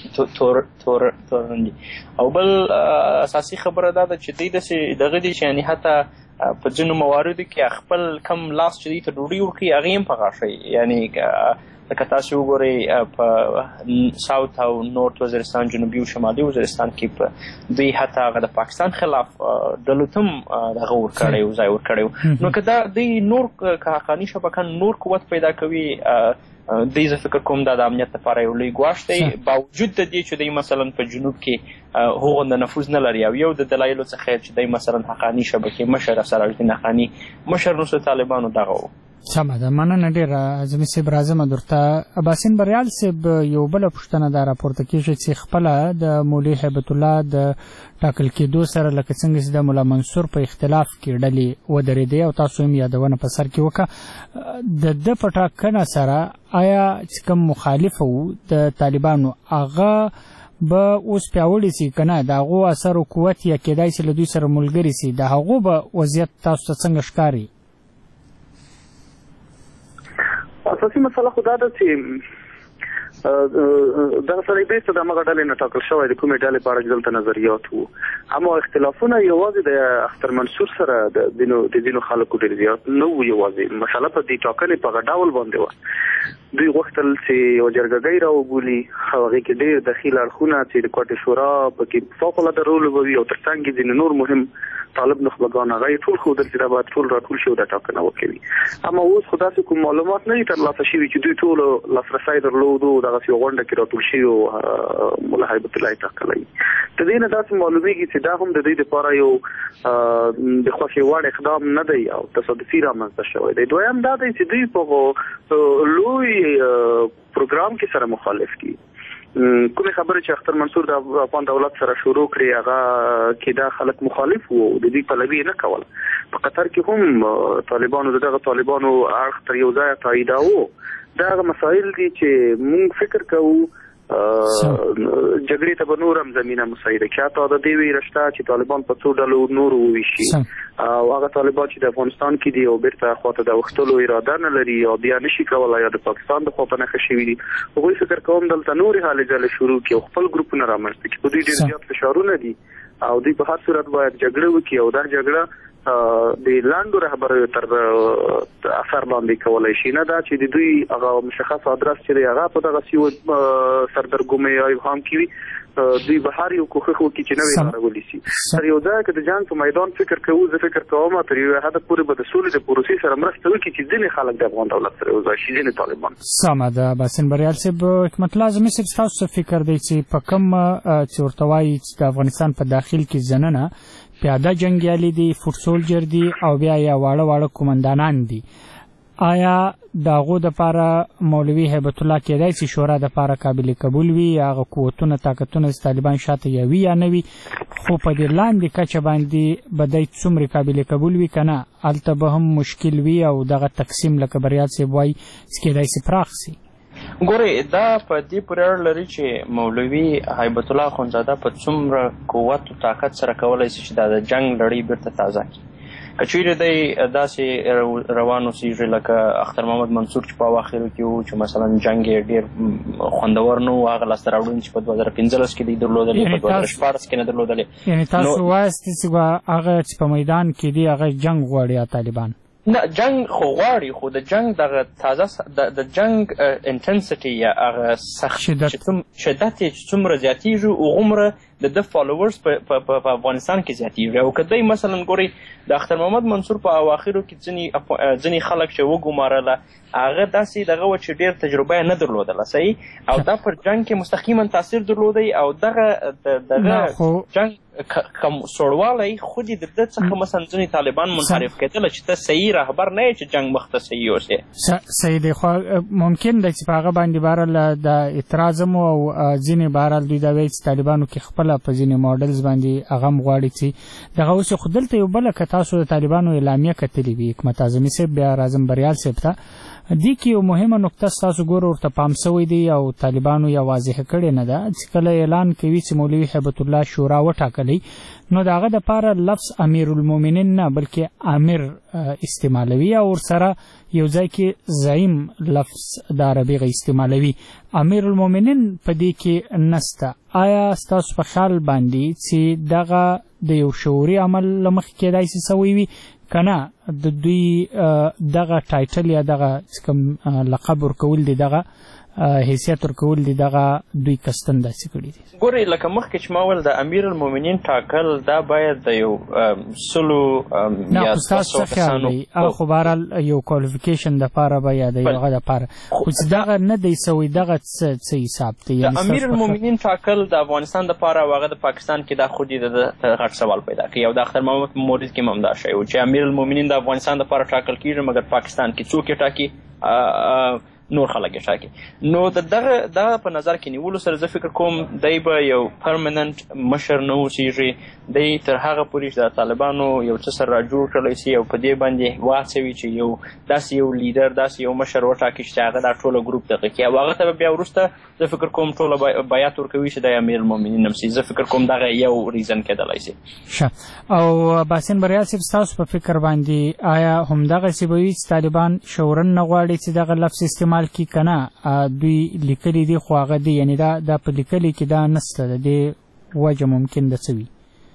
تورن دي. او بل اساسي خبره دا ده چې دوی داسې دغه دي چې یعنې حتی په ځینو مواردو کې خپل کم لاس چې دوی ته ډوډۍ ورکوي هغې هم په غاښوي. یعنې لکه تاسې وګورئ په ساوت او نورت وزیرستان، جنوبي او شمالي وزیرستان کې په دوی حتی هغه د پاکستان خلاف ډلو ته هم دغه ورکړی و، ځای ورکړی و. نو که دا دوی نور که حقاني شبکه نور قوت پیدا کوي، دوی زه فکر کوم دا د امنیت لپاره یو لوی ګواښ دی، باوجود د دې چې دوی مثلا په جنوب کې هغومره نفوذ نه لري. او یو د دلایلو څخه چې دوی مثلا حقاني شبکې مشر سراج الدین حقاني مشر نو طالبانو دغه و. سمه ده، مننه ډېره اعظمي صاحب. راځم درته اباسین بریال صاحب، یو بله پوښتنه دا راپورته کېږي چې خپله د مولوي هیبت الله د ټاکل کېدو سره لکه څنګه چې د ملا منصور په اختلاف کې ډلې ودرېدې او تاسو هم یادونه په سر کې وکړه، د ده په ټاکنه سره آیا چې کوم مخالف وو د طالبانو هغه به اوس پیاوړي سي که نه، د هغو اثر او قوت یا کېدای سي له دوی سره ملګري سي، د هغو به وضعیت تاسو ته څنګه ښکاري؟ اساسي مسله خو دا ده چې دغه سړی بیرته د هغه ډلې نه ټاکل شوی د کومې ډلې په اړه دلته نظریات وو. اما اختلافونه یوازې د اختر منصور سره د دینو د دینو خلکو ډېر زیات نه وو. یوازې مسله په دې ټاکنې په هغه ډول باندې وه. دوی غوښتل چې یو جرګهګۍ راوبولي، هغې کې ډېر دخیل اړخونه چې د کوټې شورا پکې فوقالعاده رول وبوي او تر څنګ یې ځینې نور مهم طالب نخبگان هغه یې ټول ښودل چې دا باید ټول راټول شي او دا ټاکنه وکوي. اما اوس خو داسې کوم معلومات نه دي ترلاسه شوي چې دوی ټولو لاسرسی درلود او دغسې یو غونډه کې راټول شوي او ملا هیبت الله یې ټاکلی. د دې نه داسې معلومیږي چې دا هم د دوی دپاره یو د خوښې وړ اقدام نه دی او تصادفي رامنځته شوی دی. دویم دا دی چې دوی په لوی پروګرام کې سره مخالف دي. کومې خبرې چې اختر منصور د افغان دولت سره شروع کړې هغه کې دا خلک مخالف وو، د دوی پلوي یې نه کول. په قطر کې هم طالبانو د دغه طالبانو اړخ تر یو ځایه تاییداوه. دا هغه مسایل دي چې موږ فکر کوو جګړې ته به نور هم زمینه مساعده کړي. حتی د دې ویره شته چې طالبان په څو ډلو نور وویشي او هغه طالبان چې د افغانستان کې دي او بیرته خواته د اوښتلو اراده نه لري او بیا نشي کولی یا د پاکستان د خوا په نښه شوي دي، هغوی فکر کوم دلته نورې هلې ځلې شروع کړي او خپل ګروپونه رامنځته کړي. په دوی ډېر زیات فشارونه دي او دوی په هر صورت باید جګړه وکړي او دا جګړه د لاندو رهبریو تر اثر لاندې کولی شي، نه دا چې د دوی هغه مشخص ادرس چې دی هغه په دغسې یو سردرګمۍ یا ابهام کې وي. دوی به هر یو کوښښ وکړي چې نوې لاره ونیسي. تر یو ځایه که د جنګ په میدان فکر کوو، زه فکر کوم تر یو حده پورې به د سولې د پروسې سره مرسته وکړي چې ځینې خلک د افغان دولت سره یو ځای شي، ځینې طالبان. سمه ده. باسن بریال صاحب، حکمت الله اعظمي صاحب، ستاسو څه فکر دی چې په کوم چې ورته وایي چې د افغانستان په داخل کې زننه پیاده جنګیالي دي، فوټ سولجر دي او بیا یا واړه واړه قومندانان دي، آیا د هغو دپاره مولوي هیبت الله کېدای شي شورا دپاره قابل قبول وي؟ هغه قوتونه طاقتونه چې طالبان شاته یا وي یا نه وي، خو په دې لاندې کچه باندې به دی څومره قابل قبول وي که نه هلته به هم مشکل وي او دغه تقسیم لکه بریال صاحب وایي کېدای شي پراخ سي؟ ګورئ، دا په دې پورې اړه لري چې مولوي هیبت الله اخندزاده په څومره قوت او طاقت سره کولی شي چې دا د جنګ لړۍ بیرته تازه کړي. که چیرې دی داسې روان اوسېږي لکه اختر محمد منصور چې په اواخرو کې وو چې مثلا جنګ یې ډېر خوندور نه و، هغه لاسته راوړنې چې په دوه زره پنځلس کې دی درلودلې، په دوه زره شپاړس کې نه درلودلې. یعنې تاسو وایاست چې هغه چې په میدان کې دی هغه جنګ غواړي یا طالبان؟ نه، جنگ خو غواړي، خو د جنگ دغه تازه د جنگ انټنسټي یا هغه سخت شدت یې چې څومره زیاتېږي هغومره د ده فالوورز په افغانستان کې زیاتېږي. او که دی مثلا ګورئ د اختر محمد منصور په اواخرو کې ځینې ځینې خلک چې وګمارله هغه داسې دغه وه چې ډېر تجربه یې نه درلودله، صحیح، او دا پر جنګ کې مستقیما تاثیر درلودی او دغه دغه جنګ کم سوړوالی خود یې د ده څخه مثلا ځینې طالبان منحرف کېدله چې ته صحیح رهبر نه یې چې جنګ مخته صحیح اوسې. صحیح دی، خو ممکن دی چې په هغه باندې بهرحال د اعتراض هم او ځینې بهرحال دوی دا وایي چې طالبانو کې خپله په ځینې ماډلز باندې هغه هم غواړي چې دغه اوس خو دلته یو بله که تاسو د طالبانو اعلامیه کتلې وي حکمت اعظمي صاحب، بیا راځم بریال صاحب ته، دې کې یو مهمه نقطه ستاسو ګوره ورته پام سوی دی او طالبانو یا واضحه کړې نه ده چې کله اعلان کوي چې مولوي هیبت الله شورا وټاکلی نو د هغه دپاره لفظ امیر المؤمنین نه بلکې امیر استعمالوي او ورسره یو ځای کې زعیم لفظ د عربي غ استعمالوي. امیر المؤمنین په دې کې نسته. آیا ستاسو په خیال باندې چې دغه د یو شعوري عمل له مخې کېدای شي سوی وي که نه د دوی دغه ټایټل یا دغه کوم لقب ورکول دي دغه حیثیت ورکول دي دغه دوی کستن داسې کړي دي؟ ګورئ، لکه مخکې چې ما ویل د امیر المؤمنین ټاکل دا باید د یو سلو یا دوه سوه کسانو هغه خو بهرحال یو کوالیفیکیشن دپاره به یا د یو هغه دپاره، خو چې دغه نه دی سوی دغه څه حساب دی؟ د امیر المؤمنین ټاکل د افغانستان دپاره او هغه د پاکستان کې دا خود یې د غټ سوال پیدا کوي او د اختر محمد مورید کې هم همدا شی و چې امیر المؤمنین د افغانستان دپاره ټاکل کېږي مګر پاکستان کې څوک یې ټاکي؟ نور خلک یې ټاکي. نو د دغه دغه په نظر کې نیولو سره زه فکر کوم دی به یو پرمننت مشر نه اوسېږي، دی تر هغه پورې چې د طالبانو یو څه سره راجوړ کړلی سي او په دې باندې واچوي چې یو داسې یو لیډر داسې یو مشر وټاکي چې هغه دا ټوله ګروپ دغه کړي او هغه ته به بیا وروسته زه فکر کوم ټوله بیات ورکوي چې دی امیر المؤمنین هم سي. زه فکر کوم دغه یو ریزن کېدلی سي. ښه. او باسن بریال صاحب، ستاسو په فکر باندې آیا همدغسې به وي چې طالبان شعورن نه غواړي چې دغه لفظ استعمال حال کې کنه دوی لیکلي دي خو هغه دی یعنی دا د په لیکلي کې دا نشته د وجه ممکن د څه وي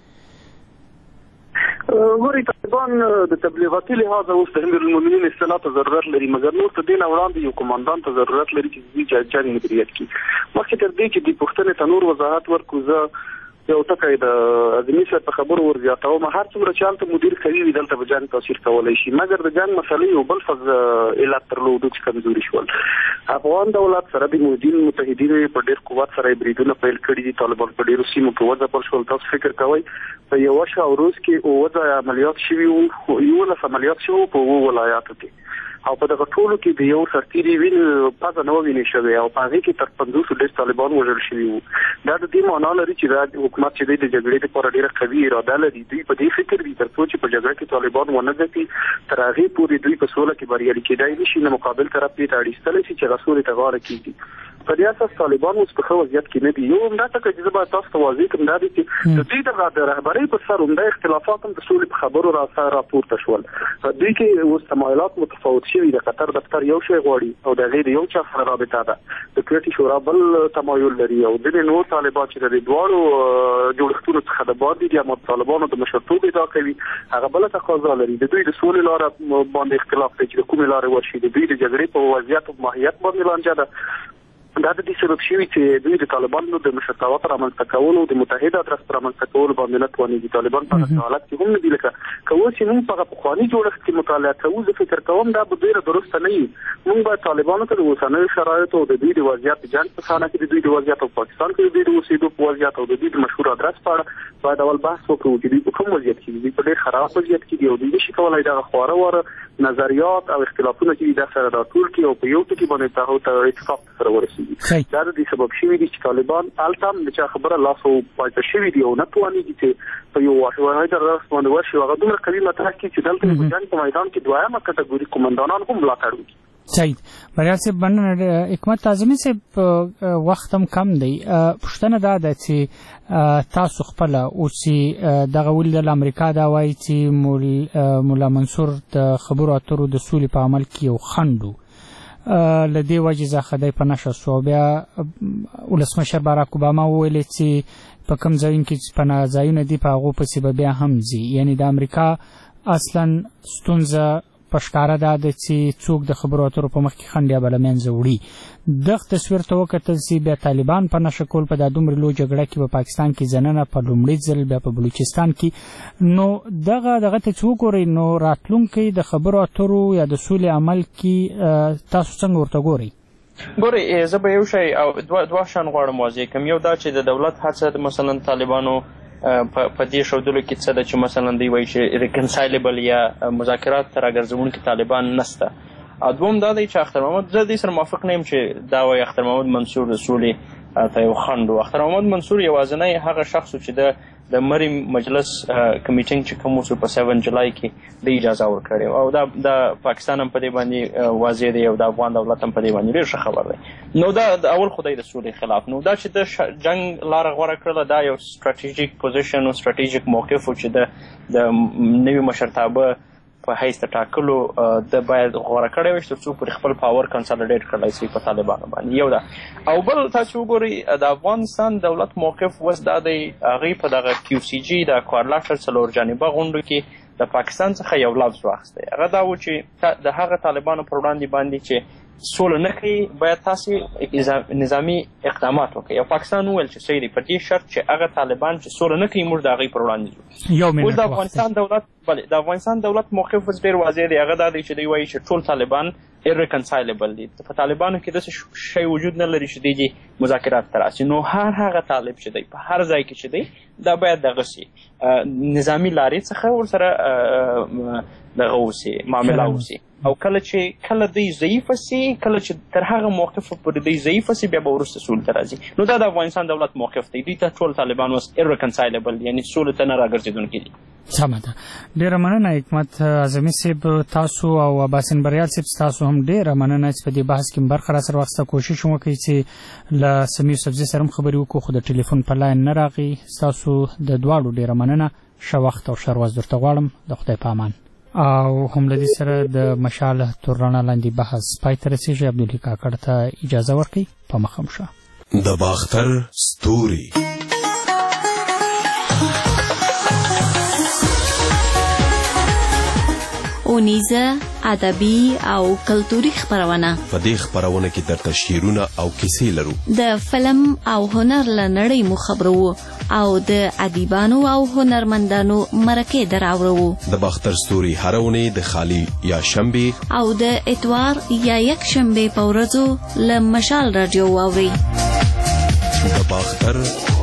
ګوري طالبان د تبلیغاتي لحاظ اوس د امیر المؤمنین اصطلاح ته ضرورت لري مګر نور ته دین وړاندې یو کمانډان ته ضرورت لري چې د جنگ مدیریت کړي مخکې تر دې چې د پښتنې ته نور وضاحت ورکړو زه یو ټکی د اعظمي صاحب په خبرو ورزیاتوم هر څومره چې هلته مدیر قوي وي دلته به جنګ تاثیر کولی شي مګر د جنګ مسلې یو بل فز علت درلودو چې کمزوري شول افغان دولت سره د موجودین متحدین په ډېر قوت سره بریدونه پیل کړي دي طالبان په ډېرو سیمو کې وځپل شول تاسو فکر کوئ په یوه شل ورځ کې اووه ځایه عملیات شوي وو یولس عملیات شوي په اووه ولایاتو کې او په دغه ټولو کې د یو سرتیري وینې پزه نه وینې شوې او په هغې کې تر پنځوسو ډېر طالبان وژل شوي وو دا د دې معنا لري چې دا حکومت چې دی د جګړې لپاره ډېره قوي اراده لري دوی په دې فکر دي تر څو چې په جګړه کې طالبان ونه ځپي تر هغې پورې دوی په سوله کې بریالي کېدای نه شي نه مقابل طرف دې ته اړیستلی شي چې هغه سولې ته غاړه کېږدي په دې اساس طالبان اوس په ښه وضعیت کې نه دي یو همدا ټکی چې زه باید تاسو ته واضح کړم دا دی چې د دوی دغه د رهبرۍ پر سر عمده اختلافات هم د سولې په خبرو راپورته شول دوی کې اوس تمایلات متفاوت شوي د قطر دفتر یو شی غواړي او د هغې د یو چا سره رابطه ده د کویټي شورا بل تمایل لري او ځینې نور طالبان چې د دواړو جوړښتونو څخه د باد دي یا طالبانو د مشرتوب ادعا کوي هغه بله تقاضا لري د دوی د سولې لاره باندې اختلاف دی چې د کومې لارې ورشي د دوی د جګړې په وضعیت او ماهیت باندې لانجه ده دا د دې سبب شوي چې دوی د طالبانو د مشرتابه په رامنځته کولو د متحده ادرس په رامنځته کولو باندې نه توانېږي طالبان په هغه حالت کې هم نه دي لکه که اوس چې موږ په هغه پخواني جوړښت کې مطالعه کوو زه فکر کوم دا به ډېره درسته نه وي موږ باید طالبانو ته د اوسنیو شرایطو او د دوی د وضعیت د جنګ په خانه کې د دوی د وضعیت او پاکستان کې د دوی د اوسېدو په وضعیت او د دوی د مشهور ادرس په اړه باید اول بحث وکړو چې دوی په کوم وضعیت کې دي دوی په ډېر خراب وضعیت کې دي او دوی نشي کولی دغه خواره واره نظریات او اختلافونه چې دي دا سره راټول کړي او په یو ټکي باندې ته اتفاق سره ورسېږي دا د سبب شوي دي چې طالبان هلته هم د چا خبره لاس او پایته شوي دي او نه توانېږي چې په یو واحد ادرس باندې ورشي هغه دومره قوي مطرح کړي چې دلته د جنګ په میدان کې دویمه کټګوري قومندانان هم ملاتړ وکړي صحیح بریال صاحب مننه حکمت اعظمي صاحب وخت هم کم دی پوښتنه دا ده چې تاسو خپله اوس چې دغه ولې د امریکا دا وایي چې ملا منصور د خبرو اترو د سولې په عمل کې یو خنډ و له دې وجې څخه دی په نښه شو بیا ولسمشر باراک اوباما وویلې چې په کوم ځایونو کې پناه ځایونه دي په هغو پسې به بیا هم ځي یعنی د امریکا اصلا ستونزه په ښکاره دا ده چې څوک د خبرو اترو په مخ کې خنډ یا به له منځه وړي دغه تصویر ته وکتل چې بیا طالبان په نښه کول په دا دومره لوی جګړه کې په پاکستان کې ځننه په لومړي ځل بیا په بلوچستان کې نو دغه دغه ته چې وګورئ نو راتلونکی د خبرو اترو یا د سولې عمل کې تاسو څنګه ورته ګورئ ګورئ زه به یو شی او دوه شیان غواړم واضح کړم یو دا چې د دولت هڅه مثلا طالبانو په دې ښودلو کې څه ده چې مثلا دوی وایي چې ریکنسایلبل یا مذاکرات ته راګرځوونکي طالبان نشته او دوم دا دی چې اختر محمد زه دې سره موافق نه یم چې دا وایي اختر محمد منصور د سولې ته یو خنډ و اختر محمد منصور یوازینی هغه شخص و چې د د مریم مجلس کمیټینګ چې کوم وسو په سیون جولای کې د اجازه ورکړې او دا د پاکستان هم په دې باندې واضح دی او د افغان دولت هم په دې باندې ډېر ښه خبر دی نو دا د اول خدای د سولې خلاف نو دا چې د جنګ لاره غوره کړله دا یو سټراټیژیک پوزیشن او سټراټیژیک موقف و چې د د نوي مشرتابه په حیث د ټاکلو د باید غوره کړی وي تر څو پر خپل پاور کنسالیډیټ کړلی شي په طالبانو باندې یو ده او بل تاسو وګورئ د افغانستان دولت موقف اوس دا دی هغوی په دغه کیو سی جي د کوارلاشر څلور جانبه غونډو کې د پاکستان څخه یو لفظ واخیستی هغه دا و چې د هغه طالبانو پر وړاندې باندې چې سوله نه کوي باید تاسې نظامي اقدامات وکړئ او پاکستان وویل چې صحیح دی په دې شرط چې هغه طالبان چې سوله نه کوي موږ د هغوی پر وړاندې ځو اوس د افغانستان دولت بلې د افغانستان دولت موقف اوس ډېر واضح دی هغه دا دی چې دوی وایي چې ټول طالبان irreconcilable دي په طالبانو کې داسې شی وجود نه لري چې دوی دې مذاکرات ته راسي نو هر هغه طالب چې دی په هر ځای کې چې دی دا باید دغه سي نظامي لارې څخه ورسره دغه وسي معامله وسي او کله چې کله دوی ضعیفه سي کله چې تر هغه موقف پورې دوی ضعیفه سي بیا به وروسته سولې ته راځي نو دا د افغانستان دولت موقف دی دوی ته ټول طالبان اوس irreconcilable یعنی سولې ته نه راګرځېدونکي دي سمه ده ډېره مننه حکمت اعظمي صاحب تاسو او عباسین بریال صاحب تاسو هم ډېره مننه چې په دې بحث کې برخه راسره واخیسته کوشش وکړئ چې له سمیع سبزي سره هم خبرې وکړو خو د ټلیفون په لاین نه راغی ستاسو د دواړو ډېره مننه ښه وخت او ښه ورځ درته غواړم د خدای په امان او هم لدی سره د مشال تر رڼا لاندې بحث پای ته رسیږي. عبدالحی کاکړ ته اجازه ورکړئ په مخه مو شه. د باختر ستوري اونیزه ادبي او کلتوري خبرونه. په دې خبرونه کې درته شعرونه او کیسې لرو. د فلم او هنر له نړۍ مو خبرو او د ادیبانو او هنرمندانو مرکې دراوړو. د باختر ستوري هره اونۍ د خالی یا شنبه او د اتوار یا یک شنبه په ورځو له مشال رادیو واوري. د باختر